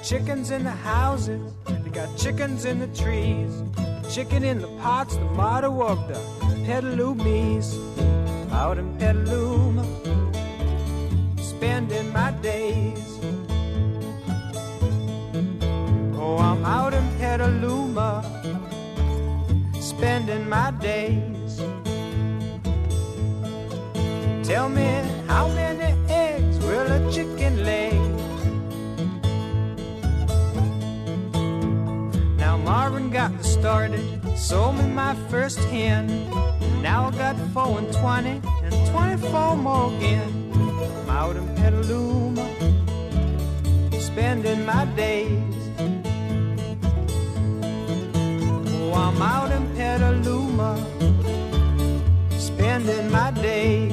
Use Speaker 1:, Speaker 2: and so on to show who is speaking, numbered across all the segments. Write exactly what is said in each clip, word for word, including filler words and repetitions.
Speaker 1: chickens in the houses, they got chickens in the trees, chicken in the pots, the motto of the Petalumis. Out in Petaluma, spending my days. Oh, I'm out in Petaluma, spending my days. Tell me, how many eggs will a chicken lay? Now Marvin got me started, sold me my first hen. Now I got four and twenty, and twenty-four more again. I'm out in Petaluma, spending my days. Oh, I'm out in Petaluma, spending my days.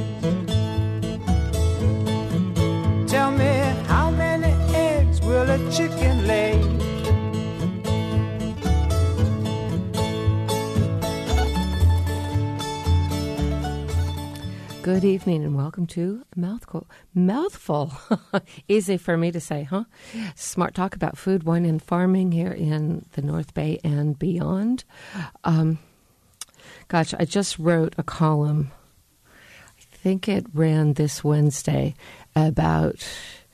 Speaker 1: Tell me, how many eggs will a chicken lay?
Speaker 2: Good evening and welcome to Mouthful. Mouthful. Easy for me to say, huh? Smart talk about food, wine, and farming here in the North Bay and beyond. Um, gosh, I just wrote a column. I think it ran this Wednesday about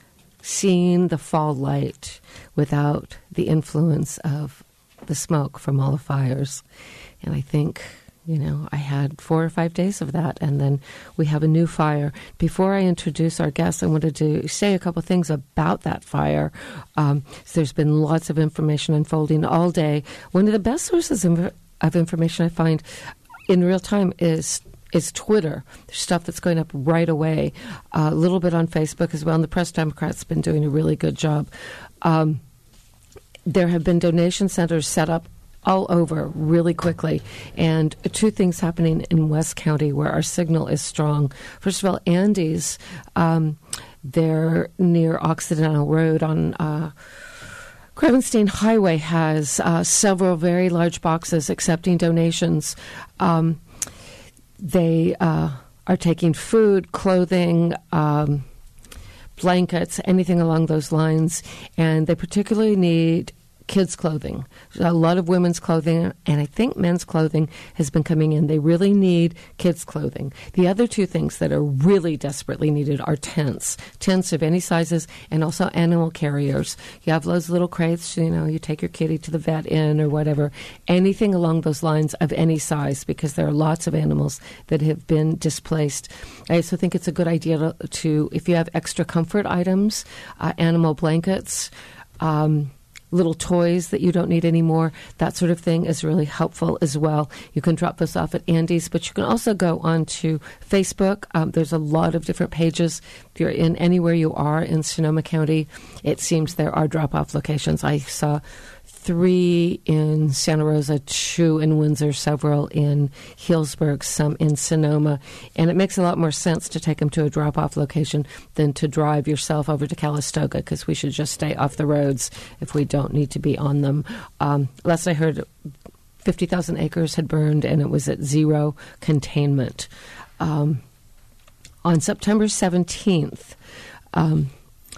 Speaker 2: seeing the fall light without the influence of the smoke from all the fires. And I think... You know, I had four or five days of that, and then we have a new fire. Before I introduce our guests, I wanted to say a couple things about that fire. Um, so there's been lots of information unfolding all day. One of the best sources of, of information I find in real time is is Twitter. There's stuff that's going up right away. Uh, a little bit on Facebook as well, and the Press Democrat's been doing a really good job. Um, there have been donation centers set up all over really quickly. And two things happening in West County where our signal is strong. First of all, Andy's, um, they're near Occidental Road on uh, Crevenstein Highway, has uh, several very large boxes accepting donations. Um, they uh, are taking food, clothing, um, blankets, anything along those lines. And they particularly need kids' clothing. A lot of women's clothing, and I think men's clothing has been coming in. They really need kids' clothing. The other two things that are really desperately needed are tents. Tents of any sizes, and also animal carriers. You have those little crates, you know, you take your kitty to the vet in or whatever. Anything along those lines of any size, because there are lots of animals that have been displaced. I also think it's a good idea to, to if you have extra comfort items, uh, animal blankets, um, little toys that you don't need anymore, that sort of thing is really helpful as well. You can drop this off at Andy's, but you can also go on to Facebook. Um, there's a lot of different pages. If you're in anywhere you are in Sonoma County, it seems there are drop-off locations. I saw three in Santa Rosa, two in Windsor, several in Healdsburg, some in Sonoma. And it makes a lot more sense to take them to a drop-off location than to drive yourself over to Calistoga, because we should just stay off the roads if we don't need to be on them. Um, last I heard, fifty thousand acres had burned, and it was at zero containment. Um, on September seventeenth, um,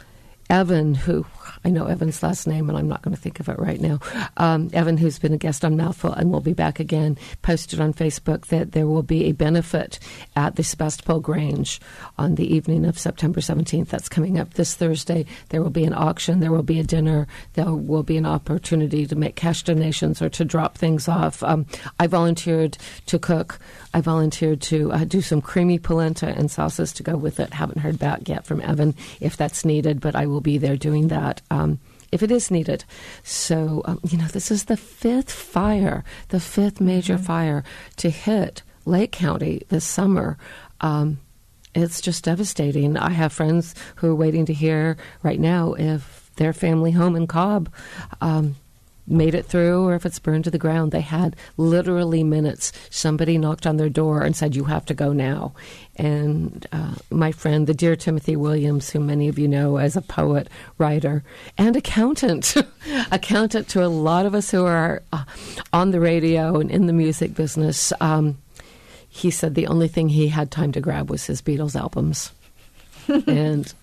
Speaker 2: Evan, who... I know Evan's last name, and I'm not going to think of it right now. Um, Evan, who's been a guest on Mouthful and will be back again, posted on Facebook that there will be a benefit at the Sebastopol Grange on the evening of September seventeenth. That's coming up this Thursday. There will be an auction. There will be a dinner. There will be an opportunity to make cash donations or to drop things off. Um, I volunteered to cook. I volunteered to uh, do some creamy polenta and salsas to go with it. Haven't heard back yet from Evan if that's needed, but I will be there doing that. Um, if it is needed. So, um, you know, this is the fifth fire, the fifth major mm-hmm. fire to hit Lake County this summer. Um, it's just devastating. I have friends who are waiting to hear right now if their family home in Cobb um, made it through or if it's burned to the ground. They had literally minutes. Somebody knocked on their door and said, you have to go now. And uh, my friend, the dear Timothy Williams, who many of you know as a poet, writer, and accountant, accountant to a lot of us who are uh, on the radio and in the music business, um, he said the only thing he had time to grab was his Beatles albums. And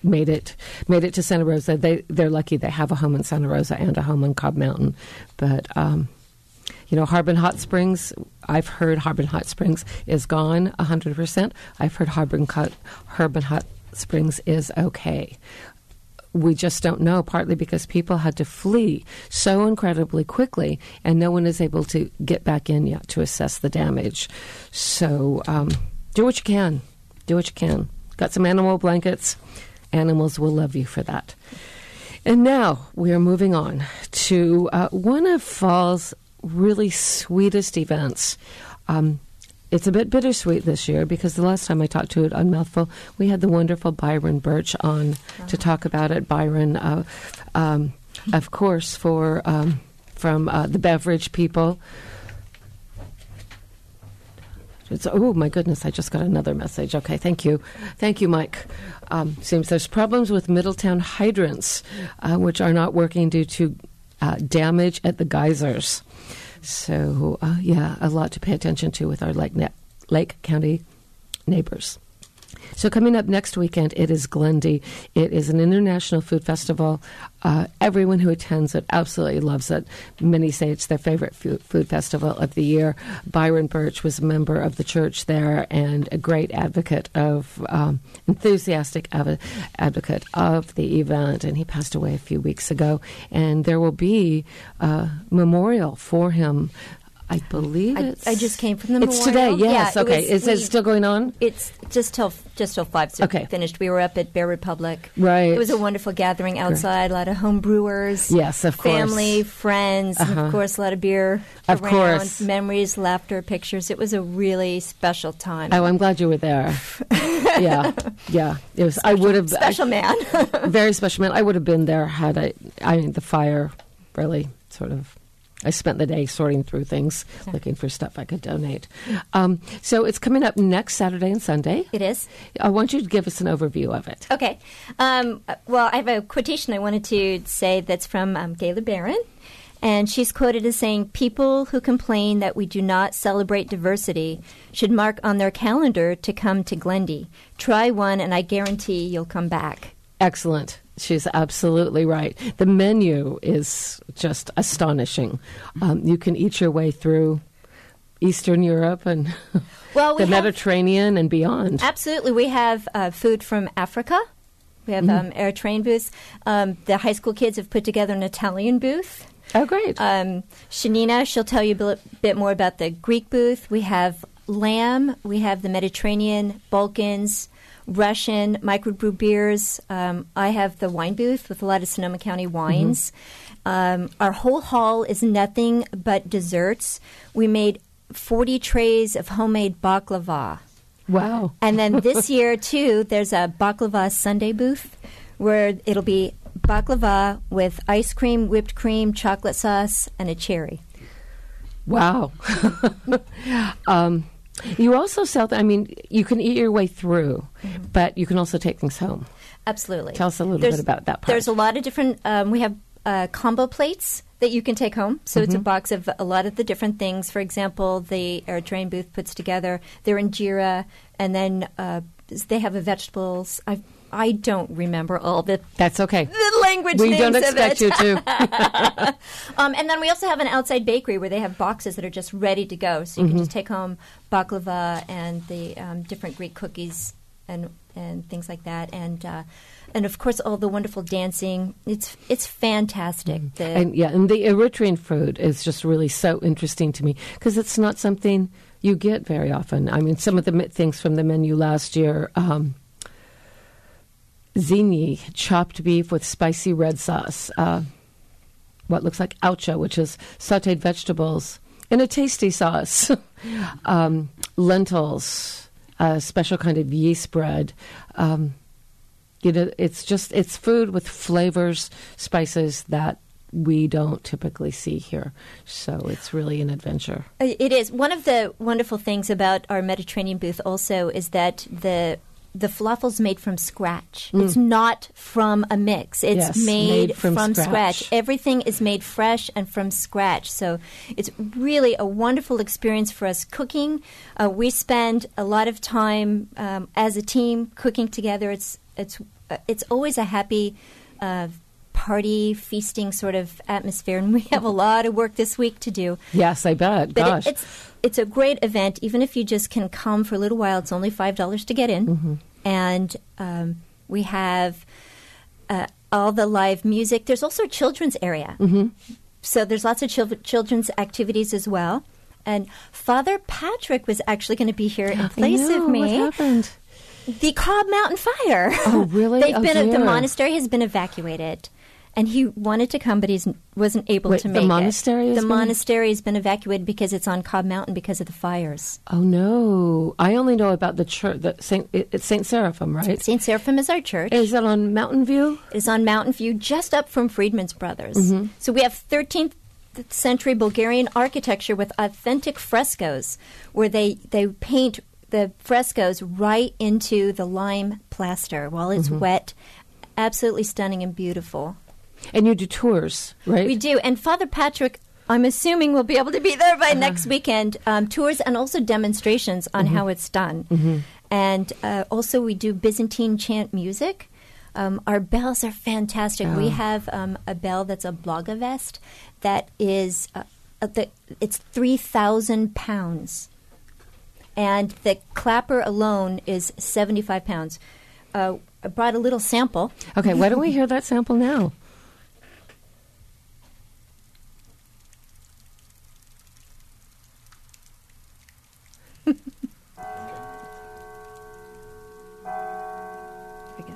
Speaker 2: made it made it to Santa Rosa. They they're lucky they have a home in Santa Rosa and a home in Cobb Mountain, but. Um, You know, Harbin Hot Springs, I've heard Harbin Hot Springs is gone one hundred percent. I've heard Harbin, Harbin Hot Springs is okay. We just don't know, partly because people had to flee so incredibly quickly, and no one is able to get back in yet to assess the damage. So um, do what you can. Do what you can. Got some animal blankets. Animals will love you for that. And now we are moving on to uh, one of fall's really sweetest events. Um, it's a bit bittersweet this year because the last time I talked to it on Mouthful, we had the wonderful Byron Birch on uh-huh. to talk about it. Byron, uh, um, of course, for um, from uh, the Beverage People. It's, oh, my goodness, I just got another message. Okay, thank you. Thank you, Mike. Um, seems there's problems with Middletown hydrants, uh, which are not working due to uh, damage at the geysers. So, uh, yeah, a lot to pay attention to with our Lake, ne- Lake County neighbors. So coming up next weekend, it is Glendy. It is an international food festival. Uh, everyone who attends it absolutely loves it. Many say it's their favorite food, food festival of the year. Byron Birch was a member of the church there and a great advocate of, um, enthusiastic av- advocate of the event, and he passed away a few weeks ago. And there will be a memorial for him. I believe
Speaker 3: I,
Speaker 2: it's...
Speaker 3: I just came from the
Speaker 2: it's
Speaker 3: memorial.
Speaker 2: It's today, yes.
Speaker 3: Yeah,
Speaker 2: okay.
Speaker 3: was,
Speaker 2: is
Speaker 3: we,
Speaker 2: it still going on?
Speaker 3: It's just till just till five, so
Speaker 2: okay.
Speaker 3: finished. We were up at Bear Republic.
Speaker 2: Right.
Speaker 3: It was a wonderful gathering outside, a lot of home brewers.
Speaker 2: Yes, of course.
Speaker 3: Family, friends,
Speaker 2: uh-huh.
Speaker 3: and of course a lot of beer
Speaker 2: Of
Speaker 3: around,
Speaker 2: course.
Speaker 3: memories, laughter, pictures. It was a really special time.
Speaker 2: Oh, I'm glad you were there. yeah, yeah. It was.
Speaker 3: Special,
Speaker 2: I would have...
Speaker 3: Special
Speaker 2: I,
Speaker 3: man.
Speaker 2: very special man. I would have been there had I... I mean, the fire really sort of... I spent the day sorting through things, looking for stuff I could donate. Um, so it's coming up next Saturday and Sunday.
Speaker 3: It is.
Speaker 2: I want you to give us an overview of it.
Speaker 3: Okay. Um, well, I have a quotation I wanted to say that's from um, Gayla Barron. And she's quoted as saying, "People who complain that we do not celebrate diversity should mark on their calendar to come to Glendy. Try one, and I guarantee you'll come back."
Speaker 2: Excellent. She's absolutely right. The menu is just astonishing. Um, you can eat your way through Eastern Europe and
Speaker 3: well, we
Speaker 2: the
Speaker 3: have,
Speaker 2: Mediterranean and beyond.
Speaker 3: Absolutely. We have uh, food from Africa. We have mm-hmm. um, Eritrean booths. Um, the high school kids have put together an Italian booth.
Speaker 2: Oh, great.
Speaker 3: Um, Shanina, she'll tell you a bit more about the Greek booth. We have lamb. We have the Mediterranean, Balkans, Russian, microbrew beers. Um, I have the wine booth with a lot of Sonoma County wines. Mm-hmm. Um, our whole hall is nothing but desserts. We made forty trays of homemade baklava.
Speaker 2: Wow.
Speaker 3: And then this year, too, there's a baklava sundae booth where it'll be baklava with ice cream, whipped cream, chocolate sauce, and a cherry.
Speaker 2: Wow. um, you also sell, I mean, you can eat your way through, mm-hmm. but you can also take things home.
Speaker 3: Absolutely.
Speaker 2: Tell us a little
Speaker 3: there's,
Speaker 2: bit about that part.
Speaker 3: There's a lot of different, um, we have uh, combo plates that you can take home. So mm-hmm. it's a box of a lot of the different things. For example, the Eritrean booth puts together their injera, and then uh, they have a vegetables. I I don't remember all the
Speaker 2: That's okay.
Speaker 3: the language
Speaker 2: we
Speaker 3: names
Speaker 2: don't expect
Speaker 3: of it.
Speaker 2: you to.
Speaker 3: um, and then we also have an outside bakery where they have boxes that are just ready to go. So you mm-hmm. can just take home baklava and the um, different Greek cookies and and things like that. And uh, and of course all the wonderful dancing. It's it's fantastic. Mm. The,
Speaker 2: and yeah, and the Eritrean food is just really so interesting to me because it's not something you get very often. I mean, some of the things from the menu last year. Um, Zini, chopped beef with spicy red sauce. Uh, what looks like aucha, which is sautéed vegetables in a tasty sauce. um, lentils, a special kind of yeast bread. Um, you know, it's just it's food with flavors, spices that we don't typically see here. So it's really an adventure.
Speaker 3: It is. One of the wonderful things about our Mediterranean booth also is that the The falafel's made from scratch. Mm. It's not from a mix. It's
Speaker 2: yes,
Speaker 3: made,
Speaker 2: made from,
Speaker 3: from
Speaker 2: scratch.
Speaker 3: scratch. Everything is made fresh and from scratch. So it's really a wonderful experience for us cooking. Uh, we spend a lot of time um, as a team cooking together. It's it's uh, it's always a happy uh, party, feasting sort of atmosphere, and we have a lot of work this week to do.
Speaker 2: Yes, I bet.
Speaker 3: But
Speaker 2: Gosh.
Speaker 3: It, it's it's a great event. Even if you just can come for a little while, it's only five dollars to get in.
Speaker 2: Mm-hmm.
Speaker 3: And um, we have uh, all the live music. There's also a children's area.
Speaker 2: Mm-hmm.
Speaker 3: So there's lots of chil- children's activities as well. And Father Patrick was actually going to be here in place
Speaker 2: I know,
Speaker 3: of me.
Speaker 2: What happened?
Speaker 3: The Cobb Mountain Fire.
Speaker 2: Oh, really?
Speaker 3: They've
Speaker 2: Oh,
Speaker 3: been
Speaker 2: dear.
Speaker 3: The monastery has been evacuated. And he wanted to come, but he wasn't able
Speaker 2: Wait,
Speaker 3: to
Speaker 2: the
Speaker 3: make
Speaker 2: monastery
Speaker 3: it.
Speaker 2: has
Speaker 3: The
Speaker 2: been-
Speaker 3: monastery has been evacuated because it's on Cobb Mountain because of the fires.
Speaker 2: Oh, no. I only know about the church, the Saint, it- it's Saint Seraphim, right?
Speaker 3: Saint Seraphim is our church.
Speaker 2: Is that on Mountain View?
Speaker 3: It is on Mountain View, just up from Friedman's Brothers.
Speaker 2: Mm-hmm.
Speaker 3: So we have thirteenth century Bulgarian architecture with authentic frescoes, where they, they paint the frescoes right into the lime plaster while it's
Speaker 2: Mm-hmm.
Speaker 3: wet. Absolutely stunning and beautiful.
Speaker 2: And you do tours, right?
Speaker 3: We do. And Father Patrick, I'm assuming, will be able to be there by
Speaker 2: Uh-huh.
Speaker 3: next weekend. Um, tours and also demonstrations on
Speaker 2: Mm-hmm.
Speaker 3: how it's done. And uh, also we do Byzantine chant music. Um, our bells are fantastic.
Speaker 2: Oh.
Speaker 3: We have um, a bell that's a Blagavest that is, uh, uh, the, it's three thousand pounds. And the clapper alone is seventy-five pounds. Uh, I brought a little sample.
Speaker 2: Okay, why don't we hear that sample now?
Speaker 3: Here we go.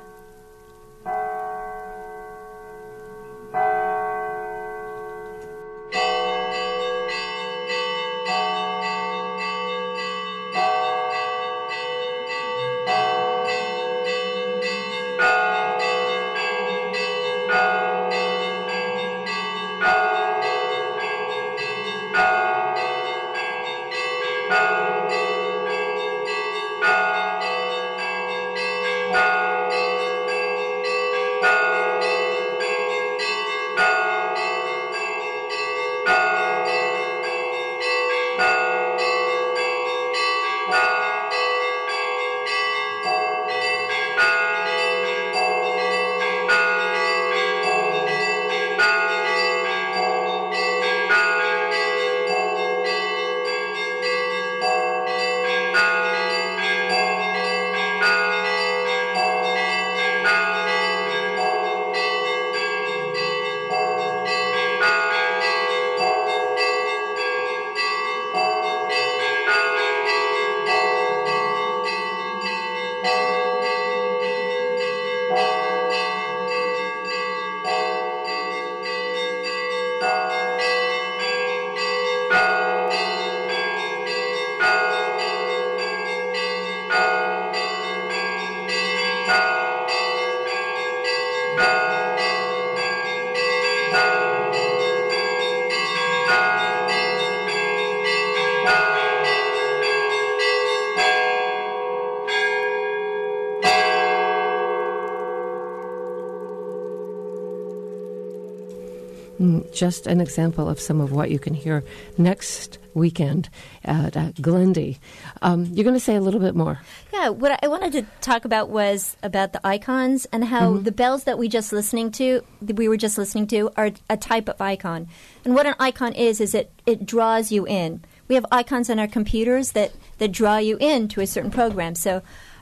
Speaker 2: Mm, Just an example of some of what you can hear next weekend at uh, Glendy. Um, you're going to say a little bit more.
Speaker 3: Yeah, what I wanted to talk about was about the icons and how the bells that we just listening to, that we were just listening to, are a type of icon. And what an icon is is it it draws you in. We have icons on our computers that that draw you in to a certain program. So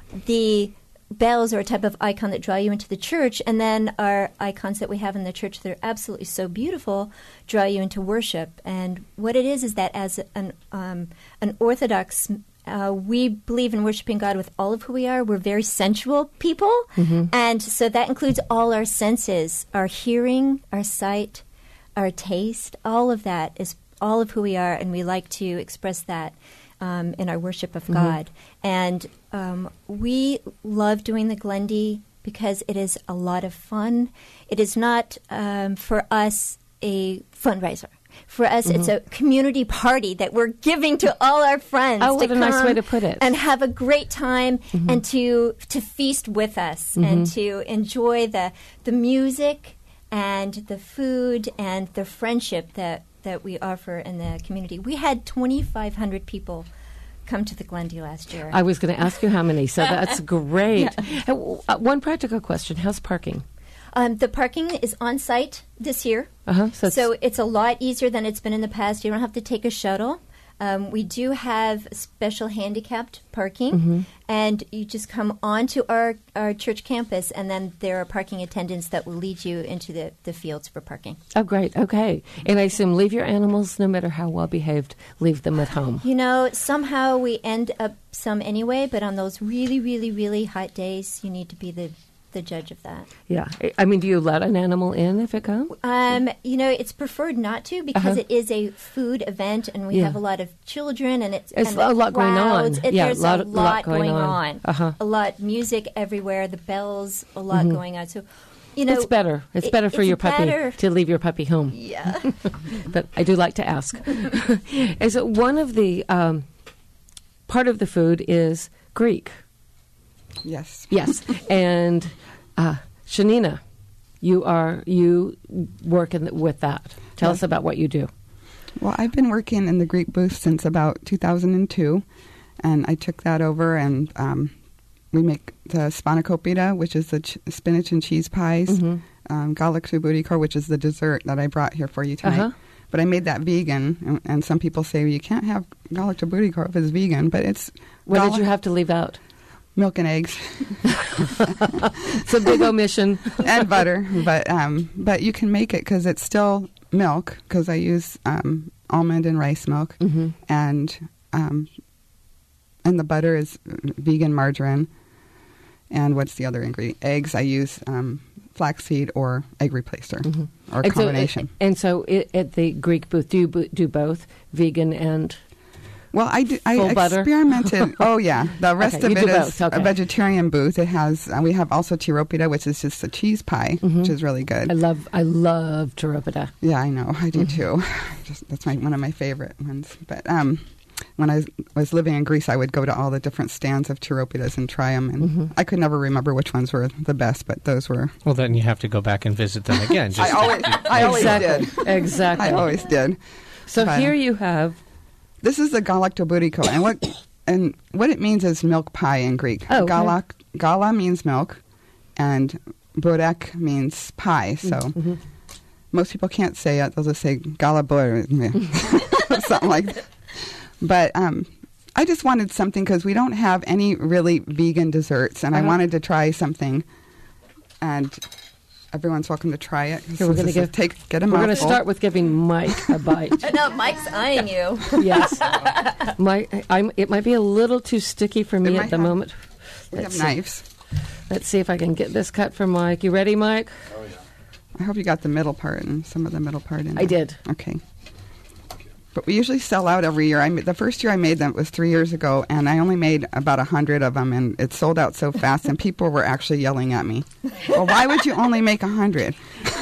Speaker 3: the bells are a type of icon that draw you into the church, and then our icons that we have in the church that are absolutely so beautiful draw you into worship. And what it is is that as an um, an Orthodox, uh, we believe in worshiping God with all of who we are. We're very sensual people, and so that includes all our senses: our hearing, our sight, our taste. All of that is all of who we are, and we like to express that Um, in our worship of God. And um, we love doing the Glendy because it is a lot of fun. It is not, um, for us, a fundraiser. For us, it's a community party that we're giving to all our friends.
Speaker 2: Oh, what
Speaker 3: to
Speaker 2: a nice
Speaker 3: come
Speaker 2: way to put it.
Speaker 3: And have a great time and to to feast with us and to enjoy the the music and the food and the friendship that that we offer in the community. We had twenty-five hundred people come to the Glendy last year.
Speaker 2: I was going to ask you how many, so that's great.
Speaker 3: Yeah.
Speaker 2: Uh, uh, one practical question: how's parking?
Speaker 3: Um, the parking is on site this year,
Speaker 2: Uh-huh. So, it's,
Speaker 3: so it's a lot easier than it's been in the past. You don't have to take a shuttle. Um, we do have special handicapped parking,
Speaker 2: Mm-hmm.
Speaker 3: and you just come onto our, our church campus, and then there are parking attendants that will lead you into the, the fields for parking.
Speaker 2: oh, great. Okay, and I assume leave your animals, no matter how well behaved, leave them at home.
Speaker 3: You know, somehow we end up some anyway, but on those really, really, really hot days, you need to be the the judge of that.
Speaker 2: Yeah, I- I mean, do you let an animal in if it comes?
Speaker 3: Um, you know, it's preferred not to because
Speaker 2: Uh-huh.
Speaker 3: it is a food event, and we
Speaker 2: Yeah.
Speaker 3: have a lot of children, and it's,
Speaker 2: It's
Speaker 3: and
Speaker 2: a
Speaker 3: the
Speaker 2: lot going on.
Speaker 3: crowds. It,
Speaker 2: Yeah,
Speaker 3: there's
Speaker 2: lot-
Speaker 3: a
Speaker 2: lot
Speaker 3: lot
Speaker 2: going
Speaker 3: going,
Speaker 2: on.
Speaker 3: on.
Speaker 2: Uh-huh.
Speaker 3: A lot music everywhere. The bells, a lot going on. So, you know,
Speaker 2: It's better. It's
Speaker 3: it-
Speaker 2: better for
Speaker 3: it's
Speaker 2: your puppy
Speaker 3: better.
Speaker 2: to leave your puppy home.
Speaker 3: Yeah.
Speaker 2: But I do like to ask. Is it one of the um, part of the food is Greek?
Speaker 4: Yes.
Speaker 2: Yes, and uh, Shanina, you are you work in, with that. Tell
Speaker 4: Yes.
Speaker 2: us about what you do.
Speaker 4: Well, I've been working in the Greek booth since about two thousand two, and I took that over, and um, we make the spanakopita, which is the ch- spinach and cheese pies,
Speaker 2: Mm-hmm.
Speaker 4: um, galaksuburikor, which is the dessert that I brought here for you tonight.
Speaker 2: Uh-huh.
Speaker 4: But I made that vegan, and, and some people say, well, you can't have galaksuburikor if it's vegan, but it's
Speaker 2: What did
Speaker 4: gala-
Speaker 2: you have to leave out?
Speaker 4: milk and eggs
Speaker 2: It's a big omission.
Speaker 4: and butter, but um, but you can make it because it's still milk because I use um, almond and rice milk,
Speaker 2: Mm-hmm.
Speaker 4: and um, and the butter is vegan margarine. And what's the other ingredient? Eggs. I use um, flaxseed or egg replacer or a
Speaker 2: And so,
Speaker 4: combination.
Speaker 2: and so it, at the Greek booth, do you bo- do both vegan and?
Speaker 4: Well, I, do, I
Speaker 2: Full butter?
Speaker 4: experimented. Oh, yeah. The rest
Speaker 2: Okay,
Speaker 4: of
Speaker 2: you
Speaker 4: it
Speaker 2: do
Speaker 4: is
Speaker 2: both, okay.
Speaker 4: a vegetarian booth. It has, uh, we have also tiropita, which is just a cheese pie, which is really good.
Speaker 2: I love I love Taropita.
Speaker 4: Yeah, I know. I do
Speaker 2: Mm-hmm.
Speaker 4: too. Just, that's my, one of my favorite ones. But um, when I was, was living in Greece, I would go to all the different stands of tiropitas and try them. And
Speaker 2: Mm-hmm.
Speaker 4: I could never remember which ones were the best, but those were.
Speaker 5: Well, then you have to go back and visit them again. Just
Speaker 4: I always, I always
Speaker 2: exactly.
Speaker 4: did.
Speaker 2: Exactly.
Speaker 4: I always did.
Speaker 2: So
Speaker 4: But,
Speaker 2: here
Speaker 4: uh,
Speaker 2: you have.
Speaker 4: This is the galaktoburiko, and what and what it means is milk pie in Greek.
Speaker 2: Oh, okay.
Speaker 4: Galak, gala means milk, and burek means pie. So
Speaker 2: Mm-hmm.
Speaker 4: most people can't say it; they'll just say galabur, something like that. But um, I just wanted something because we don't have any really vegan desserts, and I
Speaker 2: Uh-huh.
Speaker 4: wanted to try something. And everyone's welcome to try it.
Speaker 2: Here, we're
Speaker 4: This
Speaker 2: gonna
Speaker 4: is-
Speaker 2: give-
Speaker 4: take get a
Speaker 2: We're going to
Speaker 4: mouthful.
Speaker 2: start with giving Mike a bite.
Speaker 3: No, Mike's eyeing you.
Speaker 2: Yes, Mike. I'm, it might be a little too sticky for me
Speaker 4: It
Speaker 2: at
Speaker 4: might
Speaker 2: the
Speaker 4: have-
Speaker 2: moment.
Speaker 4: We
Speaker 2: Let's
Speaker 4: have
Speaker 2: see.
Speaker 4: knives.
Speaker 2: Let's see if I can get this cut for Mike. You ready, Mike?
Speaker 4: I hope you got the middle part and some of the middle part in
Speaker 2: I
Speaker 4: there.
Speaker 2: did.
Speaker 4: Okay. But we usually sell out every year. I ma- the first year I made them was three years ago, and I only made about a hundred of them, and it sold out so fast, and people were actually yelling at me. Well, why would you only make a hundred?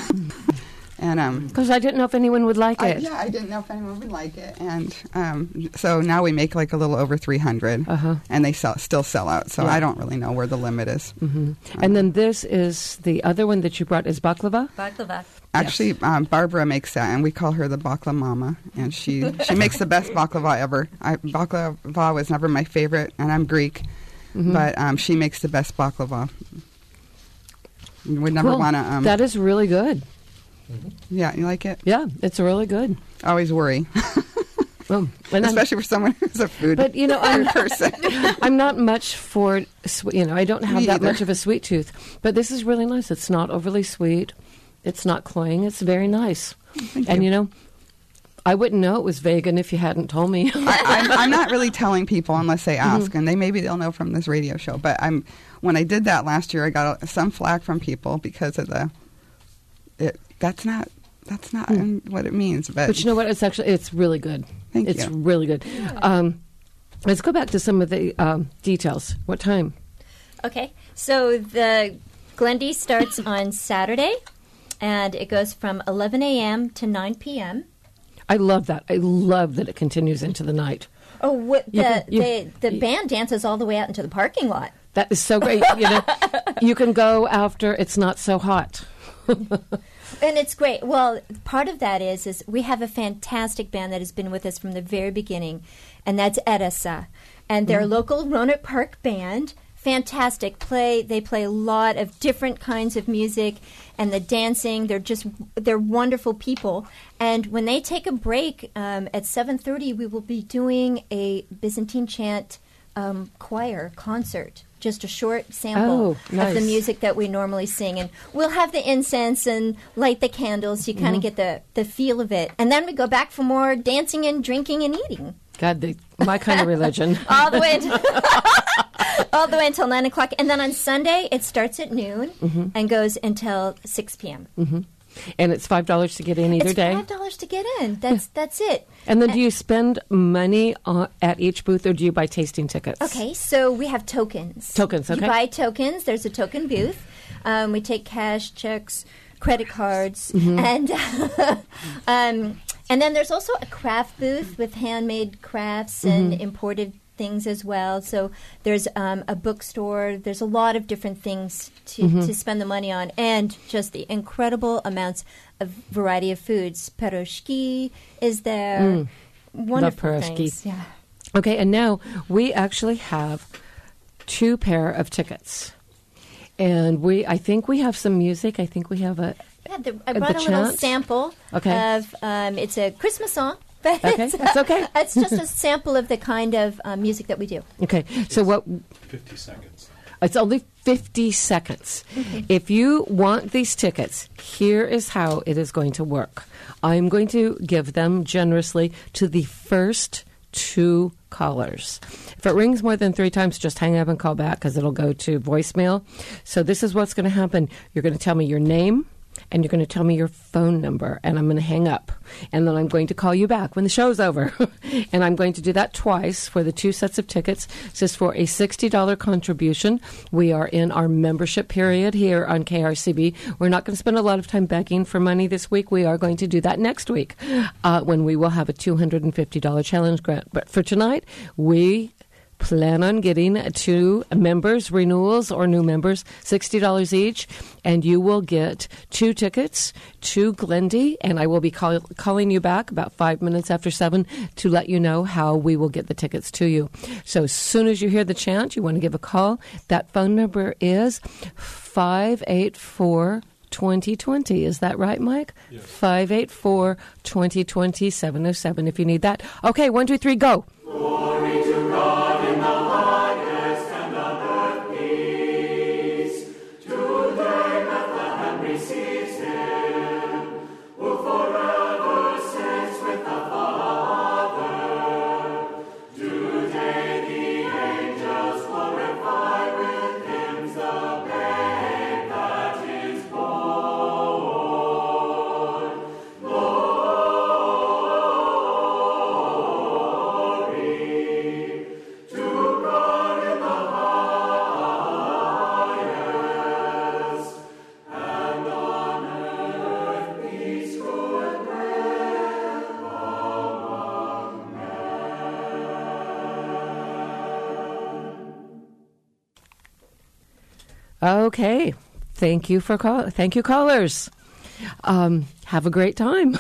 Speaker 4: And um,
Speaker 2: Because I didn't know if anyone would like
Speaker 4: I,
Speaker 2: it.
Speaker 4: yeah, I didn't know if anyone would like it, and um, so now we make like a little over three hundred,
Speaker 2: Uh-huh.
Speaker 4: and they sell, still sell out. So
Speaker 2: Yeah.
Speaker 4: I don't really know where the limit is.
Speaker 2: hmm And then this is the other one that you brought is baklava.
Speaker 3: Baklava.
Speaker 4: Actually, um, Barbara makes that, and we call her the bakla mama, and she she makes the best baklava ever. I, baklava was never my favorite, and I'm Greek,
Speaker 2: Mhm.
Speaker 4: but um, she makes the best baklava. Would never
Speaker 2: Cool.
Speaker 4: want to. Um,
Speaker 2: That is really good.
Speaker 4: yeah, you like it?
Speaker 2: Yeah, it's really good.
Speaker 4: I always worry,
Speaker 2: Oh, and I'm-
Speaker 4: especially for someone who's a food
Speaker 2: but you know, I'm
Speaker 4: person.
Speaker 2: I'm not much for swe- you know I don't have
Speaker 4: Me
Speaker 2: that
Speaker 4: either.
Speaker 2: much of a sweet tooth, but this is really nice. It's not overly sweet. It's not cloying. It's very nice.
Speaker 4: Thank
Speaker 2: and
Speaker 4: you.
Speaker 2: you know, I wouldn't know it was vegan if you hadn't told me.
Speaker 4: I, I'm, I'm not really telling people unless they ask,
Speaker 2: Mm-hmm.
Speaker 4: and they maybe they'll know from this radio show. But I'm when I did that last year, I got a, some flack from people because of the. It that's not that's not what it means. But,
Speaker 2: Hmm. But you know what? It's actually it's really good.
Speaker 4: Thank
Speaker 2: it's
Speaker 4: you.
Speaker 2: really good. Um, let's go back to some of the um, details. What time?
Speaker 3: Okay, so the Glendy starts on Saturday, and it goes from eleven a.m. to nine p.m.
Speaker 2: I love that. I love that it continues into the night.
Speaker 3: Oh, what, the
Speaker 2: You can- you-
Speaker 3: the, the band dances all the way out into the parking lot.
Speaker 2: That is so great. You know, you can go after it's not so hot.
Speaker 3: And it's great. Well, part of that is is we have a fantastic band that has been with us from the very beginning, and that's Edessa. And they're a local Roanoke Park band. Fantastic. Play. They play a lot of different kinds of music, and the dancing. They're just they're wonderful people. And when they take a break um, at seven thirty, we will be doing a Byzantine chant um, choir concert. Just a short sample
Speaker 2: Oh, nice.
Speaker 3: of the music that we normally sing, and we'll have the incense and light the candles. You kind of get the the feel of it, and then we go back for more dancing and drinking and eating.
Speaker 2: God, the, my kind of religion.
Speaker 3: all the way until, all the way until nine o'clock, and then on Sunday it starts at noon
Speaker 2: Mm-hmm.
Speaker 3: and goes until six p.m.
Speaker 2: And it's five dollars to get in either
Speaker 3: It's
Speaker 2: day.
Speaker 3: five dollars to get in. That's that's it.
Speaker 2: And then do you spend money on, at each booth, or do you buy tasting tickets?
Speaker 3: Okay, so we have tokens.
Speaker 2: Tokens, okay.
Speaker 3: You buy tokens. There's a token booth. Um, we take cash, checks, credit cards,
Speaker 2: Mm-hmm.
Speaker 3: and um, and then there's also a craft booth with handmade crafts and
Speaker 2: Mm-hmm.
Speaker 3: imported things as well. So there's um, a bookstore. There's a lot of different things to,
Speaker 2: Mm-hmm.
Speaker 3: to spend the money on, and just the incredible amounts of variety of foods. Pierogi is there. Wonderful
Speaker 2: Mm. pierogi.
Speaker 3: things. Yeah.
Speaker 2: Okay, and now we actually have two pair of tickets. And we, I think we have some music. I think we have a...
Speaker 3: Yeah, the, I
Speaker 2: Uh,
Speaker 3: brought
Speaker 2: the
Speaker 3: a little
Speaker 2: chant?
Speaker 3: sample
Speaker 2: Okay.
Speaker 3: of um, it's a Christmas song, but
Speaker 2: Okay,
Speaker 3: it's,
Speaker 2: that's okay.
Speaker 3: it's just a sample of the kind of um, music that we do.
Speaker 2: Okay, so what...
Speaker 6: fifty seconds.
Speaker 2: It's only fifty seconds. If you want these tickets, here is how it is going to work. I'm going to give them generously to the first two callers. If it rings more than three times, just hang up and call back because it'll go to voicemail. So this is what's going to happen. You're going to tell me your name, and you're going to tell me your phone number, and I'm going to hang up. And then I'm going to call you back when the show's over. And I'm going to do that twice for the two sets of tickets. This is for a sixty dollars contribution. We are in our membership period here on K R C B. We're not going to spend a lot of time begging for money this week. We are going to do that next week uh, when we will have a two hundred fifty dollars challenge grant. But for tonight, we... plan on getting two members, renewals or new members, sixty dollars each, and you will get two tickets to Glendy, and I will be call, calling you back about five minutes after seven to let you know how we will get the tickets to you. So as soon as you hear the chant, you want to give a call. That phone number is five eight four, twenty twenty. Is that right, Mike?
Speaker 6: Yes.
Speaker 2: five eight four, twenty twenty, seven oh seven if you need that. Okay, one, two, three, go.
Speaker 7: Glory to God in the highest, and on earth peace. Today Bethlehem receives him, who forever sits with the Father. Today the angels glorify with hymns the babe that is born.
Speaker 2: Okay. Thank you for call. Thank you, callers. Um, have a great time.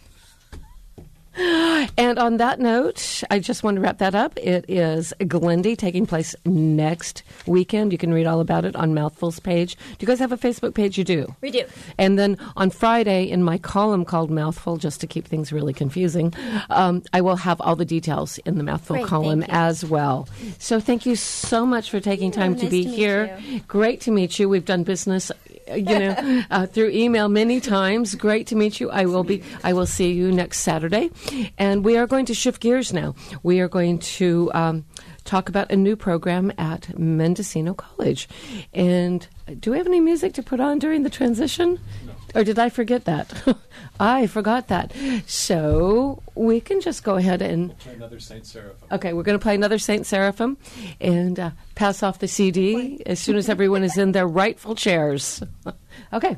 Speaker 2: And on that note, I just want to wrap that up. It is Glendy taking place next weekend. You can read all about it on Mouthful's page. Do you guys have a Facebook page? You do.
Speaker 3: We do.
Speaker 2: And then on Friday, in my column called Mouthful, just to keep things really confusing, um, I will have all the details in the Mouthful
Speaker 3: Great,
Speaker 2: column
Speaker 3: thank you.
Speaker 2: as well. So thank you so much for taking
Speaker 3: Yeah,
Speaker 2: time to
Speaker 3: nice
Speaker 2: be
Speaker 3: to meet
Speaker 2: here.
Speaker 3: you.
Speaker 2: Great to meet you. We've done business, uh, you know, uh, through email many times. Great to meet you. I will be. I will see you next Saturday, and we are going to shift gears now. We are going to um, talk about a new program at Mendocino College. And do we have any music to put on during the transition?
Speaker 6: No.
Speaker 2: Or did I forget that? I forgot that. So we can just go ahead and...
Speaker 6: Play another Saint Seraphim.
Speaker 2: Okay, we're going to play another Saint Seraphim and uh, pass off the C D as soon as everyone is in their rightful chairs. Okay.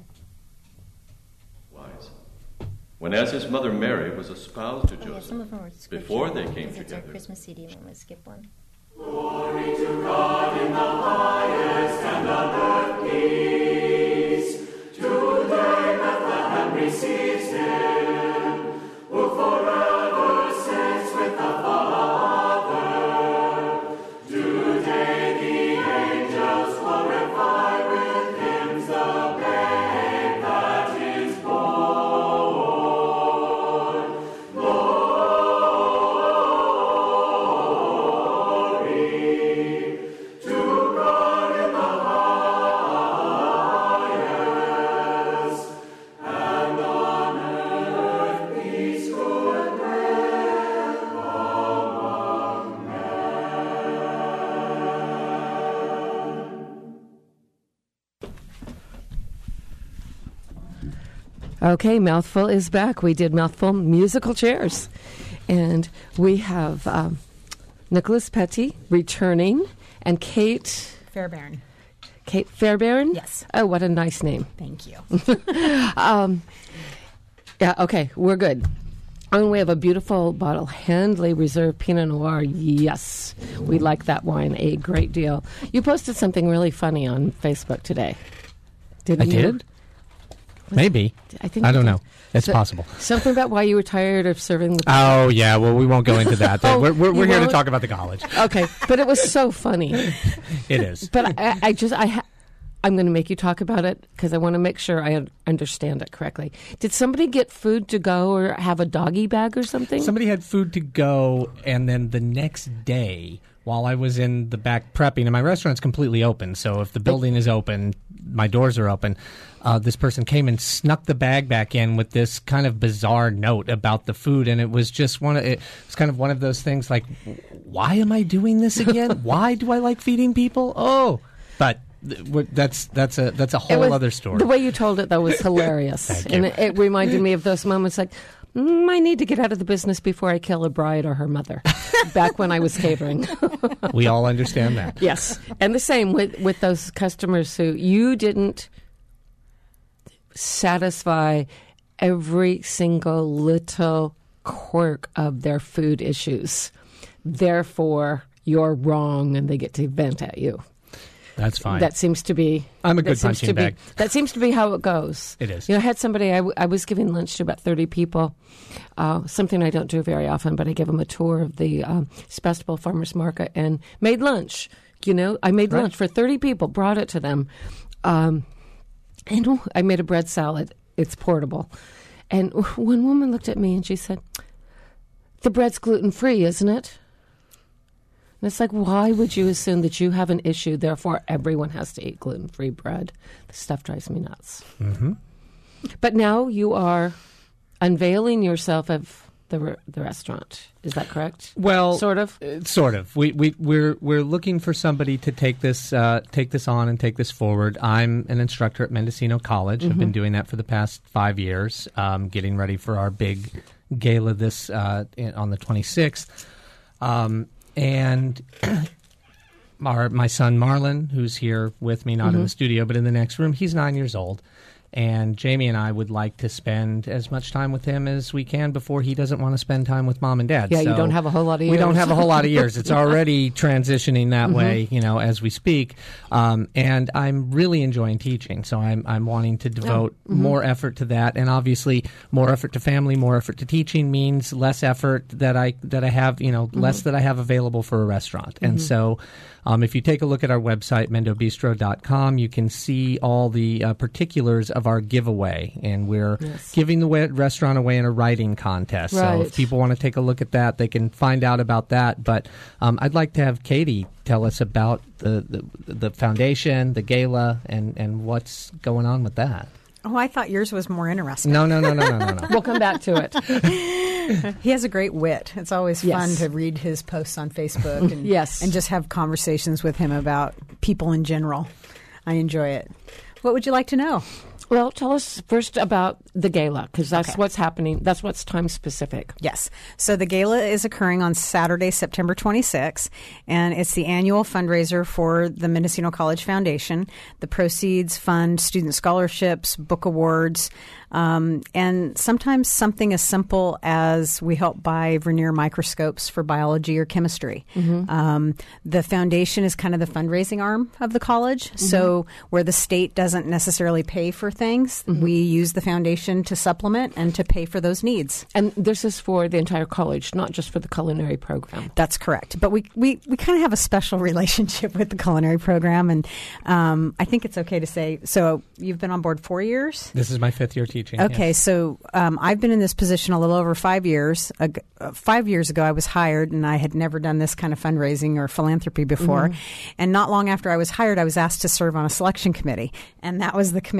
Speaker 8: Wise. When as his mother Mary was espoused to
Speaker 3: Oh, yeah,
Speaker 8: Joseph,
Speaker 3: some of them were scripture,
Speaker 8: before they came
Speaker 3: because it's our
Speaker 8: together,
Speaker 3: Christmas C D when we skip one.
Speaker 7: Glory to God in the highest, and on earth peace. Today Bethlehem receives him, who forever sits with the Father.
Speaker 2: Okay, Mouthful is back. We did Mouthful musical chairs. And we have um, Nicholas Petty returning and Kate...
Speaker 9: Fairbairn.
Speaker 2: Kate Fairbairn?
Speaker 9: Yes.
Speaker 2: Oh, what a nice name.
Speaker 9: Thank you.
Speaker 2: um, yeah, okay, we're good. And we have a beautiful bottle, Handley Reserve Pinot Noir. Yes, we like that wine a great deal. You posted something really funny on Facebook today. Didn't
Speaker 5: I
Speaker 2: you?
Speaker 5: did? Maybe.
Speaker 2: I think
Speaker 5: I
Speaker 2: you
Speaker 5: don't
Speaker 2: did.
Speaker 5: know. It's
Speaker 2: So-
Speaker 5: possible.
Speaker 2: Something about why you were tired of serving the...
Speaker 5: Oh, yeah. Well, we won't go into that.
Speaker 2: Oh,
Speaker 5: we're we're,
Speaker 2: you
Speaker 5: we're here to
Speaker 2: won't?
Speaker 5: talk about the college.
Speaker 2: Okay, but it was so funny.
Speaker 5: It is.
Speaker 2: But I, I just, I, ha- I'm going to make you talk about it because I want to make sure I un- understand it correctly. Did somebody get food to go or have a doggy bag or something?
Speaker 5: Somebody had food to go, and then the next day, while I was in the back prepping, and my restaurant's completely open, so if the building is open, my doors are open, uh, this person came and snuck the bag back in with this kind of bizarre note about the food, and it was just one of, it was kind of one of those things like, why am I doing this again? Why do I like feeding people? Oh, but th- w- that's that's a that's a
Speaker 2: It
Speaker 5: whole
Speaker 2: was-
Speaker 5: other story.
Speaker 2: The way you told it, though, was hilarious.
Speaker 5: Thank
Speaker 2: and
Speaker 5: you.
Speaker 2: it, it reminded me of those moments like, mm, I need to get out of the business before I kill a bride or her mother, back when I was catering.
Speaker 5: We all understand that.
Speaker 2: Yes. And the same with, with those customers who you didn't satisfy every single little quirk of their food issues. Therefore, you're wrong and they get to vent at you.
Speaker 5: That's fine.
Speaker 2: That seems to be...
Speaker 5: I'm a
Speaker 2: that
Speaker 5: good
Speaker 2: seems
Speaker 5: punching
Speaker 2: to be-
Speaker 5: bag.
Speaker 2: That seems to be how it goes.
Speaker 5: It is.
Speaker 2: You know, I had somebody, I, w- I was giving lunch to about thirty people, uh, something I don't do very often, but I give them a tour of the um, Sebastopol Farmers Market and made lunch. You know, I made
Speaker 5: Right.
Speaker 2: lunch for thirty people, brought it to them. Um, and I made a bread salad. It's portable. And one woman looked at me and she said, the bread's gluten-free, isn't it? And it's like, why would you assume that you have an issue, therefore everyone has to eat gluten-free bread? This stuff drives me nuts.
Speaker 5: Mm-hmm.
Speaker 2: But now you are unveiling yourself of the re- the restaurant. Is that correct?
Speaker 5: Well,
Speaker 2: Sort of?
Speaker 5: Uh, sort of. We we we're we're looking for somebody to take this uh, take this on and take this forward. I'm an instructor at Mendocino College. I've been doing that for the past five years. Um, getting ready for our big gala this uh, in, on the twenty-sixth, um, and our my son Marlon, who's here with me, not in the studio but in the next room. He's nine years old. And Jamie and I would like to spend as much time with him as we can before he doesn't want to spend time with mom and dad.
Speaker 2: Yeah, you
Speaker 5: So
Speaker 2: don't have a whole lot of years.
Speaker 5: We don't have a whole lot of years. It's already transitioning that way, you know, as we speak. Um, and I'm really enjoying teaching, so I'm I'm wanting to devote more effort to that. And obviously, more effort to family, more effort to teaching means less effort that I that I have, you know, less that I have available for a restaurant. And so. Um, if you take a look at our website, mendo bistro dot com, you can see all the uh, particulars of our giveaway. And we're
Speaker 2: Yes.
Speaker 5: giving the we- restaurant away in a writing contest. So
Speaker 2: Right.
Speaker 5: if people want to take a look at that, they can find out about that. But um, I'd like to have Katie tell us about the, the, the foundation, the gala, and, and what's going on with that.
Speaker 9: Oh, I thought yours was more interesting.
Speaker 5: No, no, no, no, no, no, no.
Speaker 2: We'll come back to it.
Speaker 9: He has a great wit. It's always
Speaker 2: Yes.
Speaker 9: fun to read his posts on Facebook and,
Speaker 2: Yes.
Speaker 9: and just have conversations with him about people in general. I enjoy it. What would you like to know?
Speaker 2: Well, tell us first about the gala, because that's
Speaker 9: Okay.
Speaker 2: what's happening. That's what's time specific.
Speaker 9: Yes. So the gala is occurring on Saturday, September twenty-sixth, and it's the annual fundraiser for the Mendocino College Foundation. The proceeds fund student scholarships, book awards, um, and sometimes something as simple as we help buy Vernier microscopes for biology or chemistry. Um, the foundation is kind of the fundraising arm of the college. So where the state doesn't necessarily pay for things, we use the foundation to supplement and to pay for those needs.
Speaker 2: And this is for the entire college, not just for the culinary program.
Speaker 9: That's correct. But we, we, we kind of have a special relationship with the culinary program. And um, I think it's okay to say, so you've been on board four years?
Speaker 5: This is my fifth year teaching.
Speaker 9: Okay,
Speaker 5: yes.
Speaker 9: so um, I've been in this position a little over five years. Ag- uh, five years ago, I was hired, and I had never done this kind of fundraising or philanthropy before. And not long after I was hired, I was asked to serve on a selection committee. And that was the committee that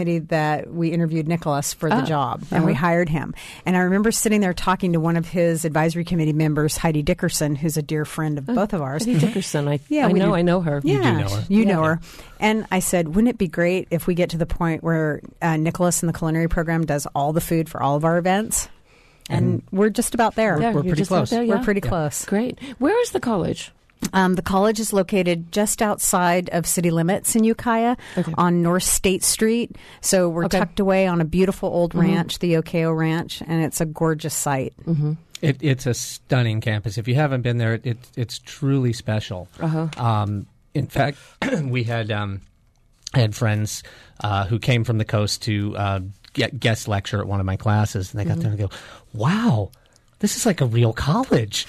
Speaker 9: that we interviewed Nicholas for the
Speaker 2: Ah,
Speaker 9: job, and we
Speaker 2: uh-huh.
Speaker 9: hired him. And I remember sitting there talking to one of his advisory committee members, Heidi Dickerson, who's a dear friend of both of ours.
Speaker 2: Heidi Dickerson, I,
Speaker 9: Yeah,
Speaker 2: I
Speaker 9: we
Speaker 2: know,
Speaker 9: do.
Speaker 2: I know her.
Speaker 9: Yeah,
Speaker 5: You do know her.
Speaker 9: you
Speaker 2: Yeah.
Speaker 9: know her. And I said, wouldn't it be great if we get to the point where uh, Nicholas in the culinary program does all the food for all of our events? And we're just about there.
Speaker 2: Yeah,
Speaker 5: We're
Speaker 2: you're
Speaker 5: pretty
Speaker 2: just out
Speaker 5: close.
Speaker 2: there,
Speaker 9: We're
Speaker 2: yeah.
Speaker 9: pretty close.
Speaker 2: Great. Where is the college?
Speaker 9: Um, the college is located just outside of city limits in Ukiah
Speaker 2: Okay.
Speaker 9: on North State Street. So we're
Speaker 2: Okay.
Speaker 9: tucked away on a beautiful old
Speaker 2: Mhm.
Speaker 9: ranch, the Okeo Ranch, and it's a gorgeous site.
Speaker 2: Mm-hmm.
Speaker 5: It, it's a stunning campus. If you haven't been there, it, it's truly special.
Speaker 2: Uh-huh.
Speaker 5: Um, in fact, we had um, I had friends uh, who came from the coast to uh, get guest lecture at one of my classes, and they got
Speaker 2: Mm-hmm.
Speaker 5: there and go, "Wow, this is like a real college,"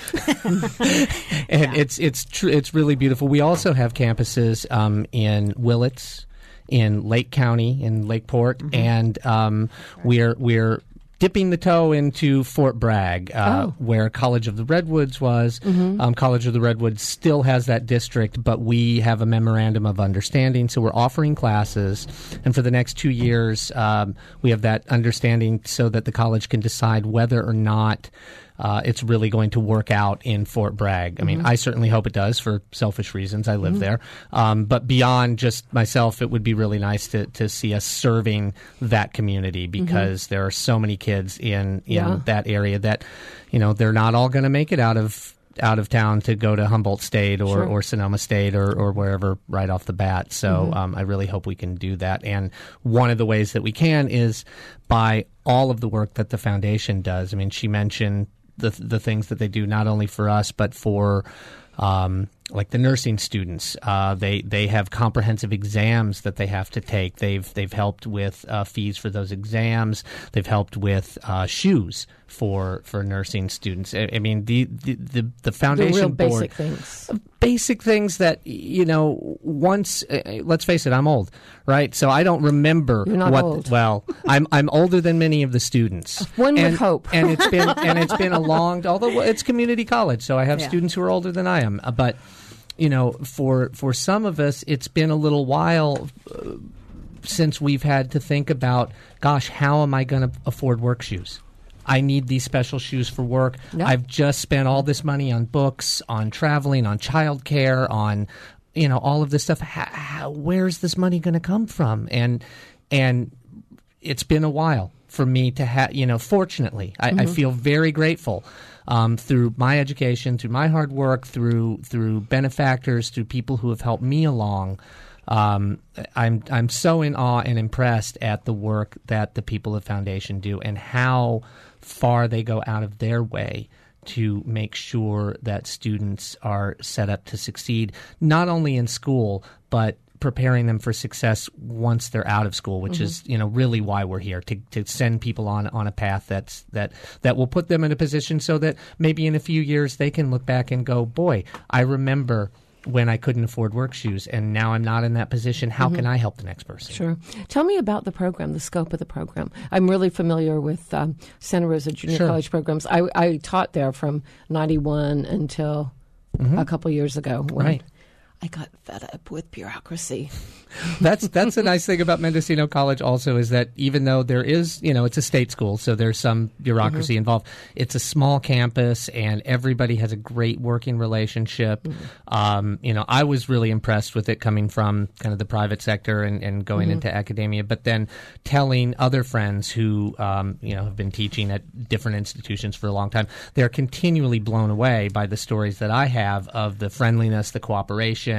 Speaker 5: and it's it's tr- it's really beautiful. We also have campuses um, in Willits, in Lake County, in Lakeport,
Speaker 2: Mm-hmm.
Speaker 5: and um, we're we're dipping the toe into Fort Bragg, uh,
Speaker 2: Oh.
Speaker 5: where College of the Redwoods was.
Speaker 2: Mm-hmm.
Speaker 5: Um, College of the Redwoods still has that district, but we have a memorandum of understanding, so we're offering classes. And for the next two years, um, we have that understanding so that the college can decide whether or not uh, it's really going to work out in Fort Bragg. I mean, I certainly hope it does for selfish reasons. I live there. Um, but beyond just myself, it would be really nice to, to see us serving that community because there are so many kids in, in
Speaker 2: Yeah.
Speaker 5: that area that, you know, they're not all going to make it out of out of town to go to Humboldt State or,
Speaker 2: Sure.
Speaker 5: or Sonoma State or, or wherever right off the bat. So um, I really hope we can do that. And one of the ways that we can is by all of the work that the foundation does. I mean, she mentioned the the things that they do not only for us but for um, like the nursing students. Uh, they they have comprehensive exams that they have to take. They've they've helped with uh, fees for those exams. They've helped with uh, shoes for for nursing students. I, I mean the the the, the
Speaker 2: The
Speaker 5: foundation
Speaker 2: real
Speaker 5: board,
Speaker 2: basic things.
Speaker 5: basic things that you know. Once, uh, let's face it, I'm old, right? So I don't remember
Speaker 2: You're not
Speaker 5: what.
Speaker 2: old.
Speaker 5: Well, I'm I'm older than many of the students.
Speaker 2: One would
Speaker 5: and,
Speaker 2: hope.
Speaker 5: and it's been and it's been a long. Although it's community college, so I have
Speaker 9: Yeah.
Speaker 5: students who are older than I am, uh, but. You know, for for some of us, it's been a little while uh, since we've had to think about, gosh, how am I going to afford work shoes? I need these special shoes for work.
Speaker 2: Yeah.
Speaker 5: I've just spent all this money on books, on traveling, on childcare, on you know all of this stuff. How, how, where's this money going to come from? And and it's been a while for me to have. You know, fortunately, I, I feel very grateful. Um, through my education, through my hard work, through through benefactors, through people who have helped me along, um, I'm I'm so in awe and impressed at the work that the people of Foundation do and how far they go out of their way to make sure that students are set up to succeed, not only in school, but preparing them for success once they're out of school, which is, you know, really why we're here, to, to send people on, on a path that's that that will put them in a position so that maybe in a few years they can look back and go, boy, I remember when I couldn't afford work shoes and now I'm not in that position. How can I help the next person?
Speaker 2: Sure. Tell me about the program, the scope of the program. I'm really familiar with um, Santa Rosa Junior
Speaker 5: Sure.
Speaker 2: College programs. I, I taught there from ninety-one until a couple years ago. When
Speaker 5: Right.
Speaker 2: I got fed up with bureaucracy.
Speaker 5: That's that's the nice thing about Mendocino College also is that even though there is, you know, it's a state school, so there's some bureaucracy involved, it's a small campus and everybody has a great working relationship. Um, you know, I was really impressed with it coming from kind of the private sector and, and going into academia, but then telling other friends who, um, you know, have been teaching at different institutions for a long time, they're continually blown away by the stories that I have of the friendliness, the cooperation,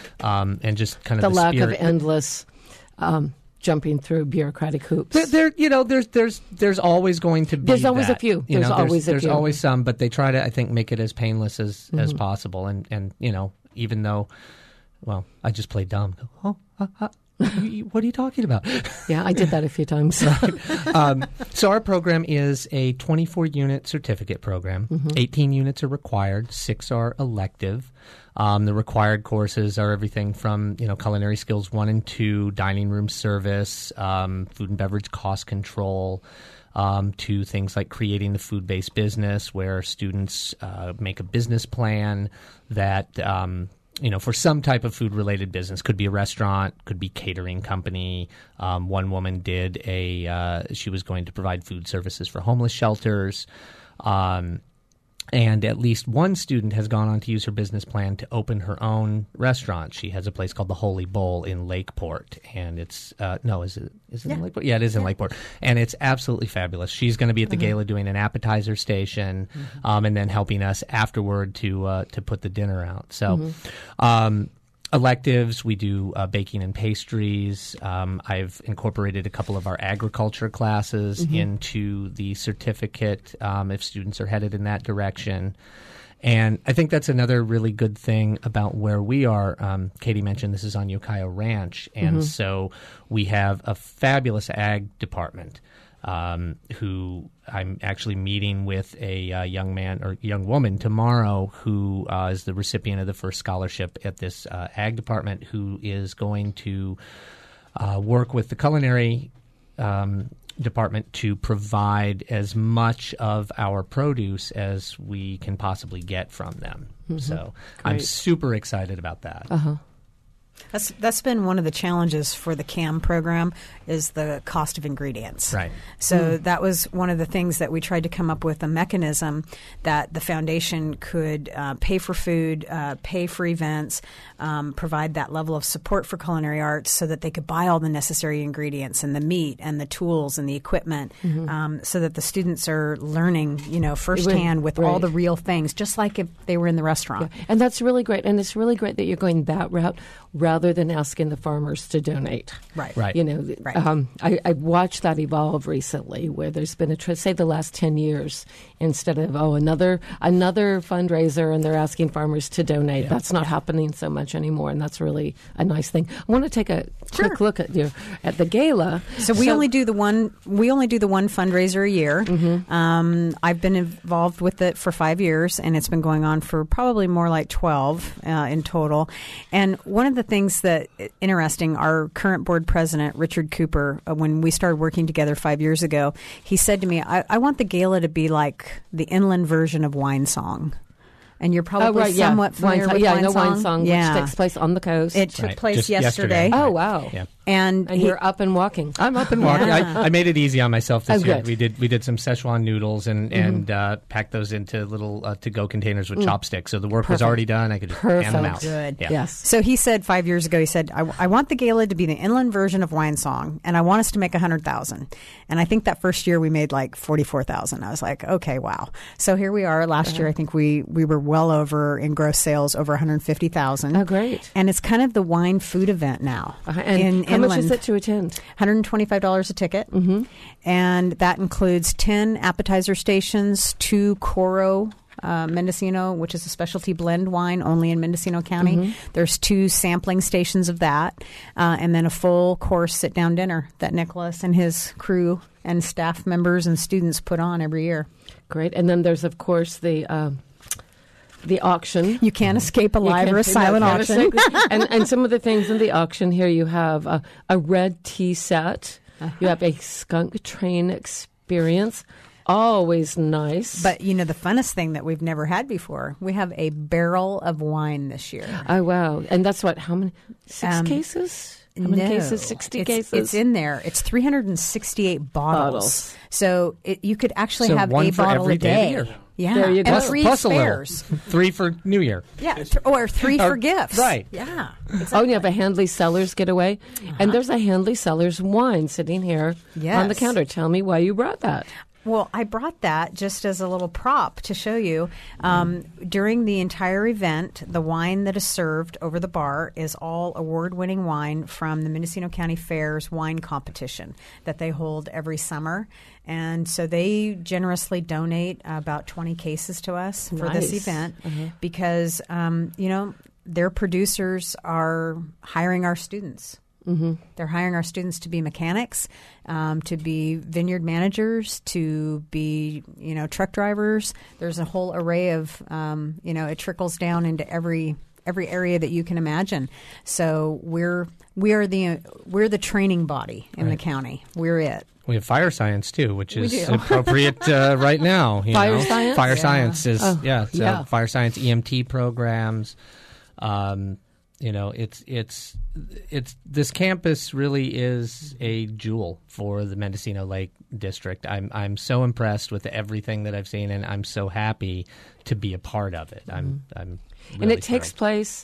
Speaker 5: um, and just kind of
Speaker 2: The,
Speaker 5: the,
Speaker 2: lack
Speaker 5: spirit.
Speaker 2: of endless um, jumping through bureaucratic hoops.
Speaker 5: There, there, you know, there's, there's, there's always going to be.
Speaker 2: There's always
Speaker 5: that.
Speaker 2: a few.
Speaker 5: You
Speaker 2: There's
Speaker 5: know,
Speaker 2: always a
Speaker 5: there's,
Speaker 2: few.
Speaker 5: There's always some, but they try to, I think, make it as painless as, as possible. And, and you know, even though, well, I just play dumb. Oh, uh, uh, you- you- what are you talking about?
Speaker 2: Yeah, I did that a few times.
Speaker 5: um, so our program is a twenty-four unit certificate program. eighteen units are required. Six are elective. Um, the required courses are everything from, you know, culinary skills one and two, dining room service, um, food and beverage cost control, um, to things like creating the food-based business where students uh, make a business plan that um, you know, for some type of food-related business. Could be a restaurant, could be catering company. Um, one woman did a, uh, she was going to provide food services for homeless shelters. Um, and at least one student has gone on to use her business plan to open her own restaurant. She has a place called the Holy Bowl in Lakeport, and it's uh, no, is it is it
Speaker 9: Yeah.
Speaker 5: in Lakeport? Yeah, it is in Lakeport, and it's absolutely fabulous. She's going to be at the
Speaker 9: Mm-hmm.
Speaker 5: gala doing an appetizer station,
Speaker 9: Mm-hmm.
Speaker 5: um, and then helping us afterward to uh, to put the dinner out. So.
Speaker 9: Mm-hmm.
Speaker 5: Um, Electives, we do uh, baking and pastries. Um, I've incorporated a couple of our agriculture classes
Speaker 9: Mm-hmm.
Speaker 5: into the certificate um, if students are headed in that direction. And I think that's another really good thing about where we are. Um, Katie mentioned this is on Yokayo Ranch, and
Speaker 9: Mm-hmm.
Speaker 5: so we have a fabulous ag department. Um, who I'm actually meeting with a uh, young man or young woman tomorrow who uh, is the recipient of the first scholarship at this uh, ag department, who is going to uh, work with the culinary um, department to provide as much of our produce as we can possibly get from them. So I'm
Speaker 2: Great.
Speaker 5: super excited about that.
Speaker 2: Uh-huh.
Speaker 9: That's that's been one of the challenges for the C A M program is the cost of ingredients.
Speaker 5: Right.
Speaker 9: So that was one of the things that we tried to come up with, a mechanism that the foundation could uh, pay for food, uh, pay for events, um, provide that level of support for culinary arts so that they could buy all the necessary ingredients and the meat and the tools and the equipment um, so that the students are learning, you know, firsthand with all
Speaker 2: right.
Speaker 9: the real things, just like if they were in the restaurant.
Speaker 2: And that's really great. And it's really great that you're going that route rather than asking the farmers to donate.
Speaker 9: Right.
Speaker 5: Right.
Speaker 2: You know,
Speaker 9: Right.
Speaker 2: um, I, I watched that evolve recently, where there's been a tr- say the last ten years, instead of oh another another fundraiser and they're asking farmers to donate. That's not happening so much anymore, and that's really a nice thing. I want to take a quick
Speaker 9: Sure.
Speaker 2: look at your at the gala.
Speaker 9: So we only do the one. We only do the one fundraiser a year. Um, I've been involved with it for five years, and it's been going on for probably more like twelve uh, in total. And one of the things that interesting, our current board president Richard Cooper, uh, when we started working together five years ago, he said to me, "I, I want the gala to be like the inland version of Wine Song." And you're probably
Speaker 2: Oh, right, yeah.
Speaker 9: somewhat familiar
Speaker 2: Wine,
Speaker 9: with
Speaker 2: yeah,
Speaker 9: Wine
Speaker 2: I know
Speaker 9: Song.
Speaker 2: Wine Song,
Speaker 9: yeah.
Speaker 2: which takes place on the coast.
Speaker 9: It took
Speaker 5: Right.
Speaker 9: place
Speaker 5: Just
Speaker 9: yesterday.
Speaker 5: yesterday.
Speaker 2: oh, wow.
Speaker 5: Yeah.
Speaker 9: And,
Speaker 2: And
Speaker 9: he-
Speaker 2: you're up and walking.
Speaker 5: I'm up and walking.
Speaker 9: Yeah.
Speaker 5: I, I made it easy on myself this
Speaker 2: Oh,
Speaker 5: year.
Speaker 2: good.
Speaker 5: We did we did some Szechuan noodles and and uh, packed those into little uh, to go containers with chopsticks. So the work was
Speaker 2: Perfect.
Speaker 5: already done. I could just hand them
Speaker 2: Perfect.
Speaker 5: out.
Speaker 9: Good.
Speaker 5: Yeah.
Speaker 2: Yes.
Speaker 9: So he said five years ago, he said, I, I want the gala to be the inland version of Wine Song, and I want us to make one hundred thousand. And I think that first year we made like forty-four thousand. I was like, okay, wow. So here we are. Last year, I think we, we were well over in gross sales, over one hundred fifty thousand.
Speaker 2: Oh, great.
Speaker 9: And it's kind of the wine food event now.
Speaker 2: Uh, and
Speaker 9: in
Speaker 2: how much
Speaker 9: inland.
Speaker 2: is it to attend?
Speaker 9: one hundred twenty-five dollars a ticket. Mm-hmm. And that includes ten appetizer stations, two Coro uh, Mendocino, which is a specialty blend wine only in Mendocino County.
Speaker 2: Mm-hmm.
Speaker 9: There's two sampling stations of that, uh, and then a full course sit-down dinner that Nicholas and his crew and staff members and students put on every year.
Speaker 2: Great. And then there's, of course, the um, the auction.
Speaker 9: You can't escape a
Speaker 2: You
Speaker 9: live
Speaker 2: can't-
Speaker 9: or a silent
Speaker 2: no, can't
Speaker 9: auction.
Speaker 2: escape- and, and some of the things in the auction here, you have a, a red tea set.
Speaker 9: Uh-huh.
Speaker 2: You have a skunk train experience. Always nice.
Speaker 9: But, you know, the funnest thing that we've never had before, we have a barrel of wine this year.
Speaker 2: Oh, wow. And that's what, how many? Six
Speaker 9: Um,
Speaker 2: cases? How many
Speaker 9: no,
Speaker 2: cases? sixty
Speaker 9: it's,
Speaker 2: cases?
Speaker 9: It's in there. It's three hundred sixty-eight bottles.
Speaker 2: Bottles.
Speaker 9: So it, you could actually
Speaker 5: So
Speaker 9: have
Speaker 5: one
Speaker 9: a
Speaker 5: for
Speaker 9: bottle
Speaker 5: every
Speaker 9: a
Speaker 5: day of the
Speaker 9: day.
Speaker 5: year.
Speaker 9: Yeah,
Speaker 2: There you
Speaker 9: and
Speaker 2: go.
Speaker 5: Plus,
Speaker 9: three
Speaker 5: plus a
Speaker 9: spares.
Speaker 5: little. Three for New Year.
Speaker 9: Yeah, th- or three
Speaker 5: Or-
Speaker 9: for gifts.
Speaker 5: right.
Speaker 9: Yeah.
Speaker 2: Oh, and you have a Handley Cellars getaway. And there's a Handley Cellars wine sitting here on the
Speaker 9: Yes.
Speaker 2: counter. Tell me why you brought that.
Speaker 9: Well, I brought that just as a little prop to show you. Um, during the entire event, the wine that is served over the bar is all award-winning wine from the Mendocino County Fair's wine competition that they hold every summer. And so they generously donate about twenty cases to us for this
Speaker 2: Nice.
Speaker 9: event because, um, you know, their producers are hiring our students. Mm-hmm. They're hiring our students to be mechanics, um, to be vineyard managers, to be, you know, truck drivers. There's a whole array of, um, you know, it trickles down into every every area that you can imagine. So we're we are the we're the training body in the county. We're it.
Speaker 5: We have fire science too, which
Speaker 9: We
Speaker 5: is
Speaker 9: do.
Speaker 5: appropriate uh, right now. you
Speaker 2: Fire
Speaker 5: know.
Speaker 2: science?
Speaker 5: Fire
Speaker 2: Yeah.
Speaker 5: science is
Speaker 2: Oh,
Speaker 5: yeah, so
Speaker 2: yeah.
Speaker 5: fire science E M T programs. Um, you know, it's it's it's this campus really is a jewel for the Mendocino Lake District. I'm I'm so impressed with everything that I've seen, and I'm so happy to be a part of it. I'm I'm really
Speaker 2: and it takes
Speaker 5: thrilled.
Speaker 2: place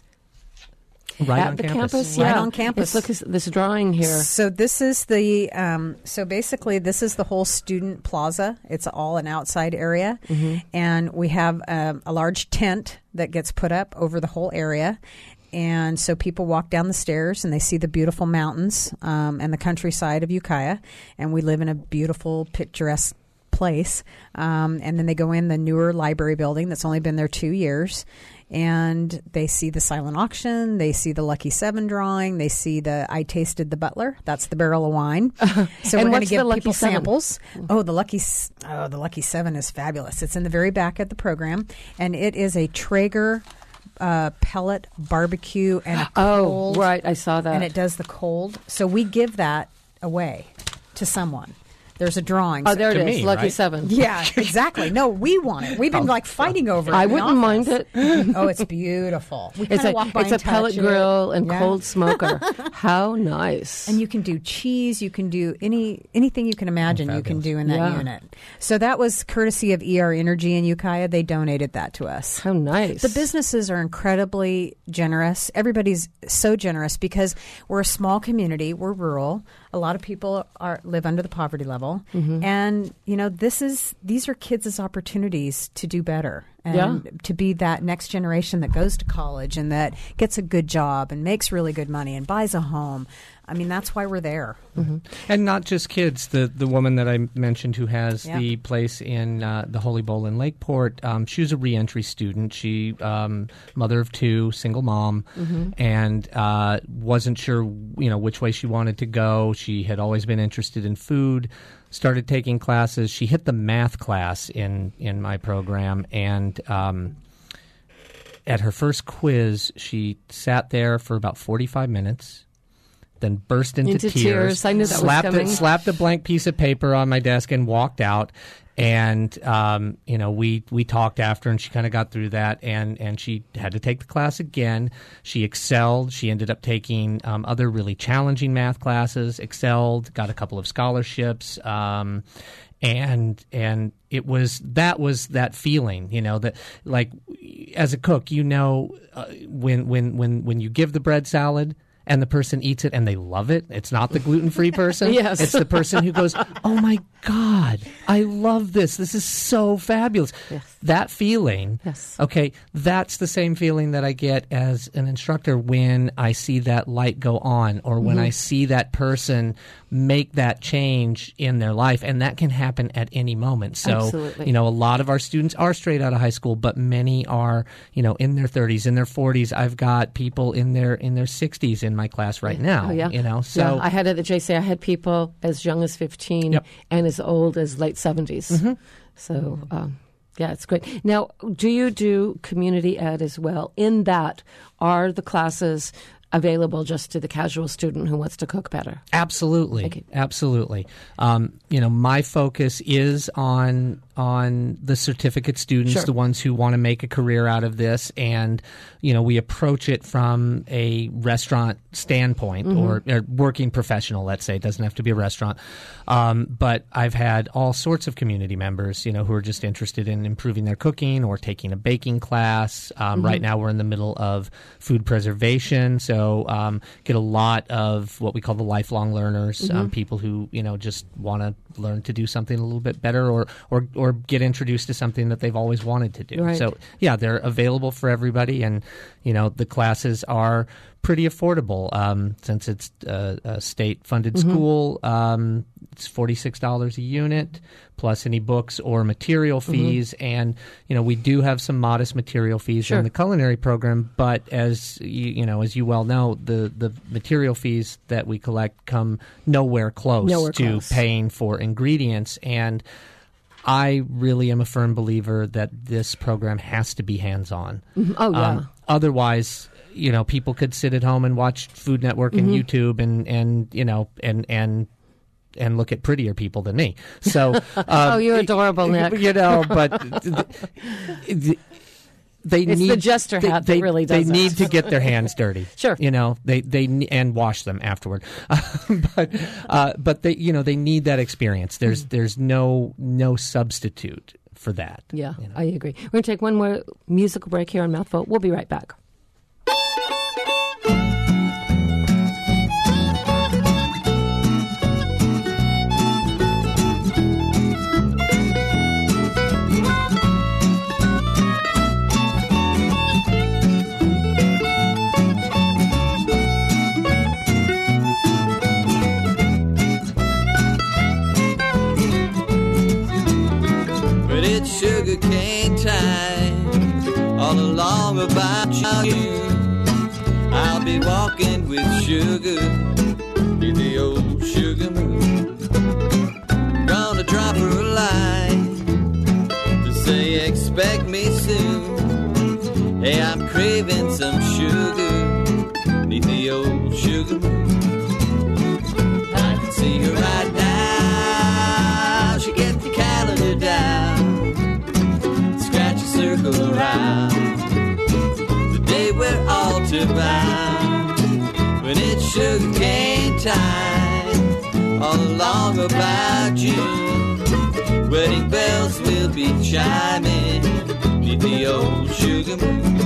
Speaker 5: right
Speaker 2: at
Speaker 5: on
Speaker 2: the
Speaker 5: campus.
Speaker 2: campus.
Speaker 9: Right
Speaker 2: yeah.
Speaker 9: on campus.
Speaker 2: Let's look at this drawing here.
Speaker 9: So this is the um, so basically this is the whole student plaza. It's all an outside area,
Speaker 2: Mm-hmm.
Speaker 9: and we have um, a large tent that gets put up over the whole area. And so people walk down the stairs and they see the beautiful mountains um, and the countryside of Ukiah. And we live in a beautiful, picturesque place. Um, and then they go in the newer library building that's only been there two years. And they see the silent auction. They see the Lucky Seven drawing. They see the I Tasted the Butler. That's the barrel of wine. So
Speaker 2: And
Speaker 9: we're going to
Speaker 2: what's the
Speaker 9: give
Speaker 2: Lucky
Speaker 9: people
Speaker 2: Seven?
Speaker 9: samples. Oh, the Lucky S- oh, the Lucky Seven is fabulous. It's in the very back of the program. And it is a Traeger uh, pellet barbecue and a
Speaker 2: Oh,
Speaker 9: cold,
Speaker 2: right. I saw that.
Speaker 9: and it does the cold. So we give that away to someone. There's a drawing.
Speaker 2: oh, there
Speaker 5: To
Speaker 2: it is.
Speaker 5: me,
Speaker 2: Lucky
Speaker 5: right?
Speaker 2: Seven.
Speaker 9: Yeah, exactly. No, we want it. We've been like fighting over it.
Speaker 2: I
Speaker 9: in the
Speaker 2: wouldn't mind
Speaker 9: office.
Speaker 2: it.
Speaker 9: Oh, it's beautiful. We
Speaker 2: It's
Speaker 9: kinda
Speaker 2: a
Speaker 9: walk by
Speaker 2: it's a
Speaker 9: and touch
Speaker 2: pellet
Speaker 9: it.
Speaker 2: grill and
Speaker 9: Yeah.
Speaker 2: cold smoker. How nice.
Speaker 9: And you can do cheese. You can do any anything you can imagine. you can
Speaker 5: fabulous.
Speaker 9: do in that
Speaker 2: Yeah.
Speaker 9: unit. So that was courtesy of E R Energy in Ukiah. They donated that to us.
Speaker 2: How nice.
Speaker 9: The businesses are incredibly generous. Everybody's so generous because we're a small community. We're rural. A lot of people are live under the poverty level,
Speaker 2: Mm-hmm.
Speaker 9: and you know this is these are kids' opportunities to do better and
Speaker 2: Yeah.
Speaker 9: to be that next generation that goes to college and that gets a good job and makes really good money and buys a home. I mean, that's why we're there.
Speaker 5: And not just kids. The the woman that I mentioned who has
Speaker 9: Yeah.
Speaker 5: the place in uh, the Holy Bowl in Lakeport, um, she was a reentry student. She um, mother of two, single mom, and uh, wasn't sure you know which way she wanted to go. She had always been interested in food. Started taking classes. She hit the math class in in my program, and um, at her first quiz, she sat there for about forty-five minutes. Then burst into,
Speaker 2: Into tears. I knew that was
Speaker 5: slapped
Speaker 2: coming.
Speaker 5: A, slapped a blank piece of paper on my desk and walked out. And um, you know, we we talked after, and she kind of got through that. And and she had to take the class again. She excelled. She ended up taking um, other really challenging math classes. Excelled. Got a couple of scholarships. Um, and and it was that was that feeling, you know, that like as a cook, you know, uh, when when when when you give the bread salad. And the person eats it and they love it. It's not the gluten-free person.
Speaker 2: Yes.
Speaker 5: It's the person who goes, oh, my God, I love this. This is so fabulous.
Speaker 2: Yes.
Speaker 5: That feeling,
Speaker 2: Yes.
Speaker 5: okay, that's the same feeling that I get as an instructor when I see that light go on or when I see that person make that change in their life. And that can happen at any moment. So,
Speaker 2: Absolutely.
Speaker 5: you know, a lot of our students are straight out of high school, but many are, you know, in their thirties, in their forties. I've got people in their in their sixties in my class right now.
Speaker 2: Oh, yeah.
Speaker 5: You know, so
Speaker 2: yeah, I had at the J C, I had people as young as fifteen
Speaker 5: Yep.
Speaker 2: and as old as late seventies.
Speaker 5: Mm-hmm.
Speaker 2: So, um, yeah, it's great. Now, do you do community ed as well? In that, are the classes available just to the casual student who wants to cook better?
Speaker 5: Absolutely,
Speaker 2: Thank you.
Speaker 5: absolutely. Um, you know, my focus is on on the certificate students,
Speaker 2: Sure.
Speaker 5: the ones who want to make a career out of this, and you know, we approach it from a restaurant standpoint
Speaker 2: Mm-hmm.
Speaker 5: or, or working professional. Let's say it doesn't have to be a restaurant, um, but I've had all sorts of community members, you know, who are just interested in improving their cooking or taking a baking class. Um,
Speaker 2: Mm-hmm.
Speaker 5: Right now, we're in the middle of food preservation, so um, get a lot of what we call the lifelong learners,
Speaker 2: Mm-hmm.
Speaker 5: um, people who you know just want to learn to do something a little bit better, or or or get introduced to something that they've always wanted to do.
Speaker 2: Right.
Speaker 5: So yeah, they're available for everybody, and you know the classes are pretty affordable um, since it's uh, a state-funded
Speaker 2: Mm-hmm.
Speaker 5: school. Um, it's forty-six dollars a unit plus any books or material fees, and you know we do have some modest material fees
Speaker 2: Sure.
Speaker 5: in the culinary program. But as you, you know, as you well know, the the material fees that we collect come nowhere close
Speaker 2: Nowhere
Speaker 5: to
Speaker 2: close.
Speaker 5: paying for ingredients. And I really am a firm believer that this program has to be hands-on.
Speaker 2: Oh, yeah.
Speaker 5: Um, otherwise, you know, people could sit at home and watch Food Network and
Speaker 2: Mm-hmm.
Speaker 5: YouTube and, and you know, and and and look at prettier people than me. So, um,
Speaker 2: Oh, you're adorable, Nick.
Speaker 5: You know, but th- th- they
Speaker 2: it's
Speaker 5: need
Speaker 2: the jester
Speaker 5: they,
Speaker 2: hat
Speaker 5: they,
Speaker 2: that really does
Speaker 5: They
Speaker 2: that.
Speaker 5: need to get their hands dirty.
Speaker 2: Sure.
Speaker 5: You know, they they ne- and wash them afterward. but uh, but they you know they need that experience. There's
Speaker 2: Mm.
Speaker 5: there's no no substitute for that.
Speaker 2: Yeah,
Speaker 5: you know.
Speaker 2: I agree. We're going to take one more musical break here on Mouthful. We'll be right back.
Speaker 10: But it's sugar cane time all along about you. I'll be walking with sugar in the old sugar moon. Gonna drop her a line to say expect me soon. Hey, I'm craving some sugar neath the old sugar moon. I can see her right now. She gets the calendar down, scratch a circle around the day we're altar bound. When it's sugar cane time, all along about June, wedding bells will be chiming neath the old sugar moon.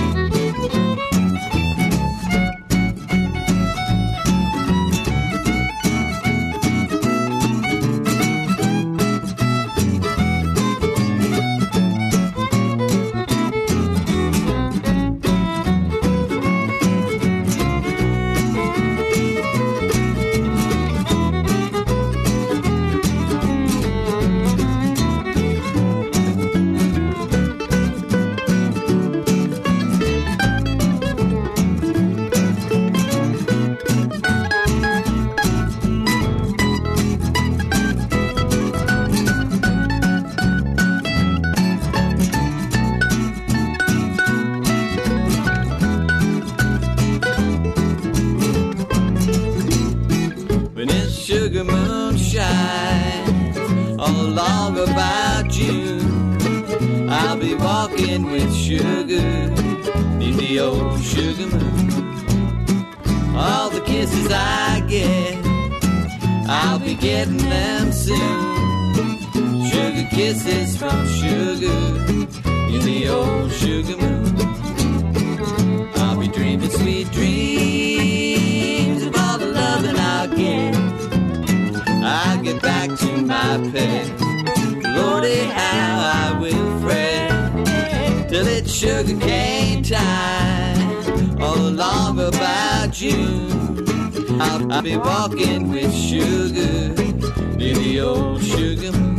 Speaker 10: When it's sugar moonshine all along about June, I'll be walking with sugar neath the old sugar moon. All the kisses I get, I'll be getting them soon. Sugar kisses from sugar in the old sugar moon. I'll be dreaming sweet dreams of all the loving I'll get. I'll get back to my pet. Lordy, how I will fret till it's sugar cane time all along about June. I'll, I'll be walking with sugar near the old sugar moon.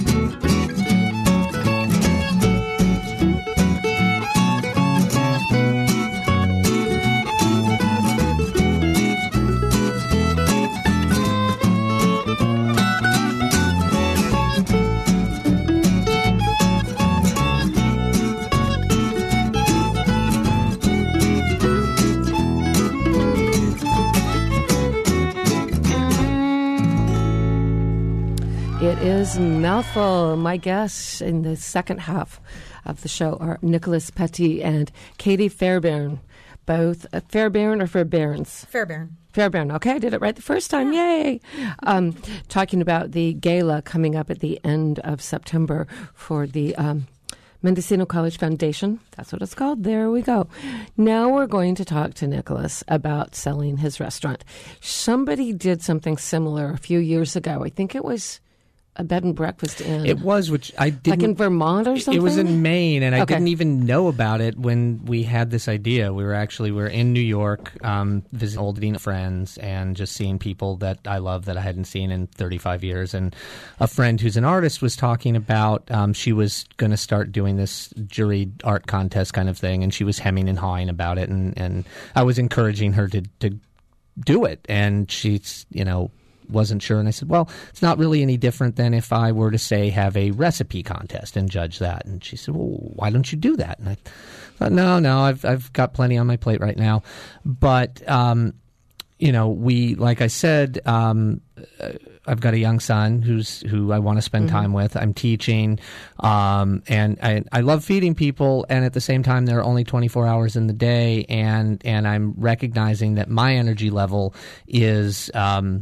Speaker 2: It is Mouthful. My guests in the second half of the show are Nicholas Petit and Katie Fairbairn. Both uh, Fairbairn or Fairbairns?
Speaker 9: Fairbairn.
Speaker 2: Fairbairn. Okay, I did it right the first time. Yay! Um, talking about the gala coming up at the end of September for the um, Mendocino College Foundation. That's what it's called. There we go. Now we're going to talk to Nicholas about selling his restaurant. Somebody did something similar a few years ago. I think it was a bed and breakfast inn.
Speaker 5: It was, which I didn't...
Speaker 2: Like in Vermont or something?
Speaker 5: It was in Maine, and I
Speaker 2: Okay.
Speaker 5: didn't even know about it when we had this idea. We were actually, we were in New York, um, visiting old Dina friends, and just seeing people that I love that I hadn't seen in thirty-five years. And a friend who's an artist was talking about, um, she was going to start doing this juried art contest kind of thing, and she was hemming and hawing about it, and, and I was encouraging her to, to do it. And she's, you know... wasn't sure, and I said, well, it's not really any different than if I were to, say, have a recipe contest and judge that. And she said, well, why don't you do that? And I thought, no, no, I've I've got plenty on my plate right now. But, um, you know, we, like I said, um, I've got a young son who's who I want to spend
Speaker 2: Mm-hmm.
Speaker 5: time with. I'm teaching, um, and I, I love feeding people. And at the same time, there are only twenty-four hours in the day, and and I'm recognizing that my energy level is. Um,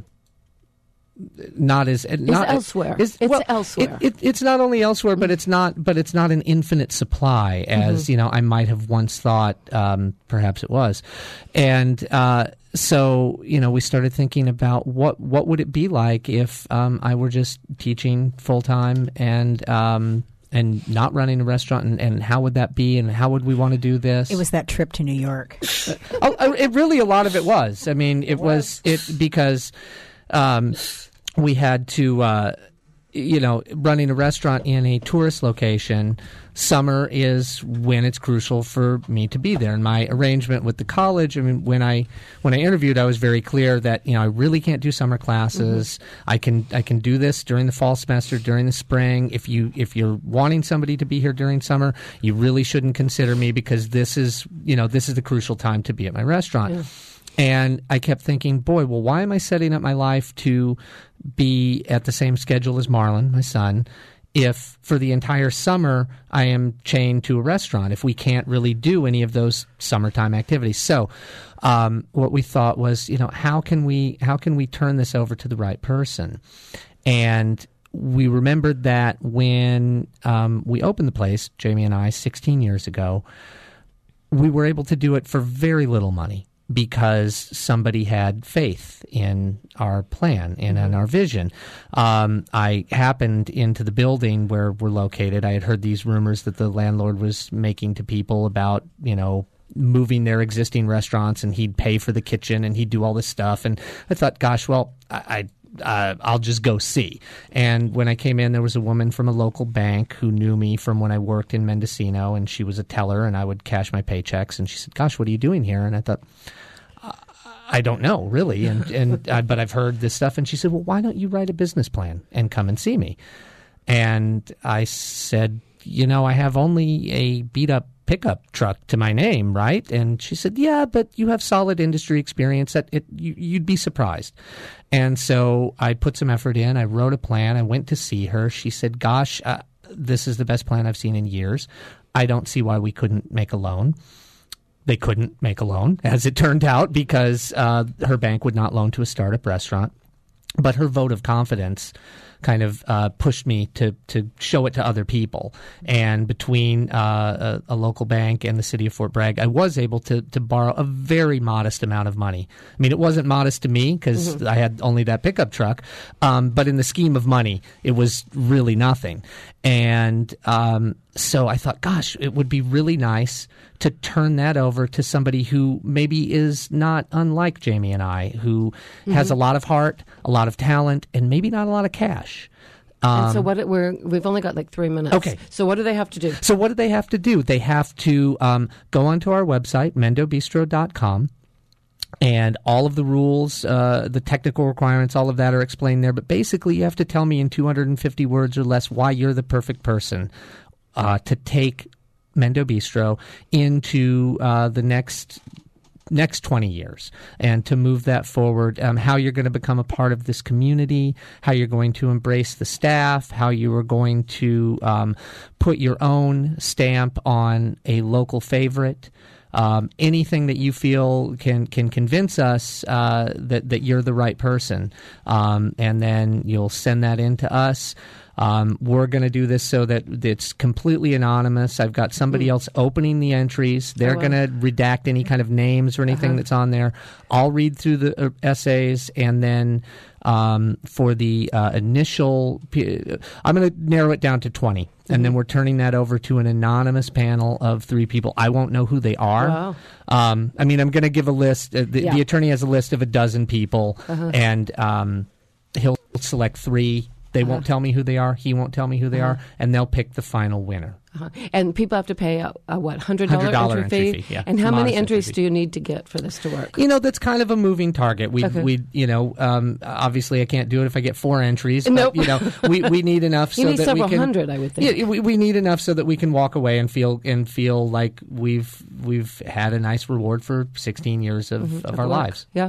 Speaker 5: Not as not
Speaker 2: it's elsewhere.
Speaker 5: Is,
Speaker 2: it's
Speaker 5: well,
Speaker 2: elsewhere.
Speaker 5: It, it, it's not only elsewhere, but it's not. But it's not an infinite supply, as
Speaker 2: Mm-hmm.
Speaker 5: you know. I might have once thought. Um, perhaps it was, and uh, so you know, we started thinking about what what would it be like if um, I were just teaching full time and. Um, and not running a restaurant, and, and how would that be, and how would we want to do this?
Speaker 9: It was that trip to New York.
Speaker 5: oh, it really, a lot of it was. I mean, it was it because um, we had to, uh, you know, running a restaurant in a tourist location. Summer is when it's crucial for me to be there. And my arrangement with the college, I mean, when I when I interviewed, I was very clear that, you know, I really can't do summer classes. Mm-hmm. I can I can do this during the fall semester, during the spring. If you if you're wanting somebody to be here during summer, you really shouldn't consider me, because this is, you know, this is the crucial time to be at my restaurant. Yeah. And I kept thinking, boy, well, why am I setting up my life to be at the same schedule as Marlon, my son, if for the entire summer I am chained to a restaurant, if we can't really do any of those summertime activities? So um, what we thought was, you know, how can we how can we turn this over to the right person? And we remembered that when um, we opened the place, Jamie and I, sixteen years ago, we were able to do it for very little money, because somebody had faith in our plan and in our vision. Um, I happened into the building where we're located. I had heard these rumors that the landlord was making to people about, you know, moving their existing restaurants, and he'd pay for the kitchen and he'd do all this stuff. And I thought, gosh, well, I, I Uh, I'll just go see. And when I came in, there was a woman from a local bank who knew me from when I worked in Mendocino, and she was a teller, and I would cash my paychecks. And she said, gosh, what are you doing here? And I thought, I don't know, really. And, and uh, but I've heard this stuff. And she said, well, why don't you write a business plan and come and see me? And I said, you know, I have only a beat-up pickup truck to my name, right? And she said, yeah, but you have solid industry experience. That it, you, you'd be surprised. And so I put some effort in. I wrote a plan. I went to see her. She said, gosh, uh, this is the best plan I've seen in years. I don't see why we couldn't make a loan. They couldn't make a loan, as it turned out, because uh, her bank would not loan to a startup restaurant. But her vote of confidence kind of uh, pushed me to to show it to other people. And between uh, a, a local bank and the city of Fort Bragg, I was able to to borrow a very modest amount of money. I mean, it wasn't modest to me because mm-hmm. I had only that pickup truck, um, but in the scheme of money, it was really nothing. And um, so I thought, gosh, it would be really nice to turn that over to somebody who maybe is not unlike Jamie and I, who mm-hmm. has a lot of heart, a lot of talent, and maybe not a lot of cash. Um,
Speaker 2: and so what? It, we're we've only got like three minutes.
Speaker 5: Okay.
Speaker 2: So what do they have to do?
Speaker 5: So what do they have to do? They have to um, go onto our website, mendo bistro dot com. And all of the rules, uh, the technical requirements, all of that are explained there. But basically, you have to tell me in two hundred fifty words or less why you're the perfect person uh, to take Mendo Bistro into uh, the next next twenty years, and to move that forward, um, how you're going to become a part of this community, how you're going to embrace the staff, how you are going to um, put your own stamp on a local favorite. Um, anything that you feel can can convince us uh, that that you're the right person, um, and then you'll send that in to us. Um, we're going to do this so that it's completely anonymous. I've got somebody mm-hmm. else opening the entries. They're oh, wow. going to redact any kind of names or anything uh-huh. that's on there. I'll read through the uh, essays, and then um, for the uh, initial, I'm going to narrow it down to twenty. Mm-hmm. And then we're turning that over to an anonymous panel of three people. I won't know who they are.
Speaker 2: Wow.
Speaker 5: Um, I mean, I'm going to give a list. Uh, the,
Speaker 2: yeah.
Speaker 5: the attorney has a list of a dozen people, uh-huh. and um, he'll select three. They uh-huh. won't tell me who they are. He won't tell me who they uh-huh. are, and they'll pick the final winner.
Speaker 2: Uh-huh. And people have to pay a, a what, one hundred dollars entry,
Speaker 5: entry
Speaker 2: fee?
Speaker 5: fee? Yeah.
Speaker 2: And how many entries
Speaker 5: fee.
Speaker 2: do you need to get for this to work?
Speaker 5: You know, that's kind of a moving target. We,
Speaker 2: okay.
Speaker 5: we, you know, um, obviously I can't do it if I get four entries. But,
Speaker 2: nope.
Speaker 5: you know, we, we need enough so
Speaker 2: you need
Speaker 5: that
Speaker 2: several
Speaker 5: we can.
Speaker 2: hundred, I would think.
Speaker 5: Yeah, we, we need enough so that we can walk away and feel and feel like we've we've had a nice reward for sixteen years of,
Speaker 2: mm-hmm.
Speaker 5: of
Speaker 2: of
Speaker 5: our
Speaker 2: work.
Speaker 5: lives.
Speaker 2: Yeah.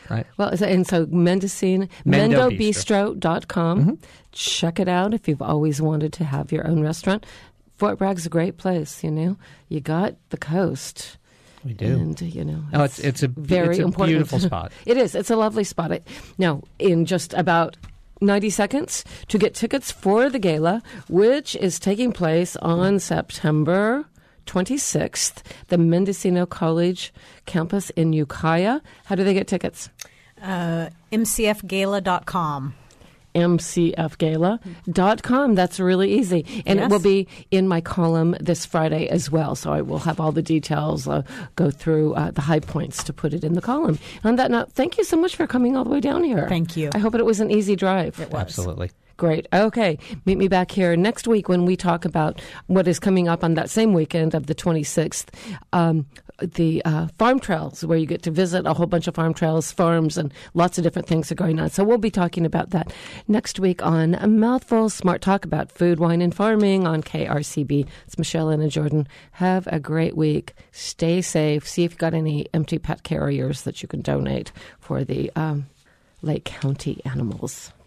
Speaker 5: right?
Speaker 2: Well, and so Mendocino,
Speaker 5: Mendo
Speaker 2: mendo bistro dot com. Mm-hmm. Check it out if you've always wanted to have your own restaurant. Fort Bragg's a great place, you know. You got the coast.
Speaker 5: We do.
Speaker 2: And, you know,
Speaker 5: oh, it's it's a
Speaker 2: very
Speaker 5: it's a
Speaker 2: important.
Speaker 5: beautiful spot.
Speaker 2: It is. It's a lovely spot. I, now, in just about ninety seconds to get tickets for the gala, which is taking place on September twenty-sixth, the Mendocino College campus in Ukiah. How do they get tickets?
Speaker 9: Uh, m c f gala dot com.
Speaker 2: m c f gala dot com. That's really easy. And
Speaker 9: yes.
Speaker 2: it will be in my column this Friday as well. So I will have all the details, uh, go through uh, the high points to put it in the column. On that note, thank you so much for coming all the way down here.
Speaker 9: Thank you.
Speaker 2: I hope it was an easy drive.
Speaker 9: It was.
Speaker 5: Absolutely.
Speaker 2: Great. Okay. Meet me back here next week when we talk about what is coming up on that same weekend of the twenty-sixth. Um, the uh, farm trails, where you get to visit a whole bunch of farm trails, farms, and lots of different things are going on. So we'll be talking about that next week on A Mouthful Smart Talk about food, wine, and farming on K R C B. It's Michelle and Jordan. Have a great week. Stay safe. See if you've got any empty pet carriers that you can donate for the um, Lake County animals.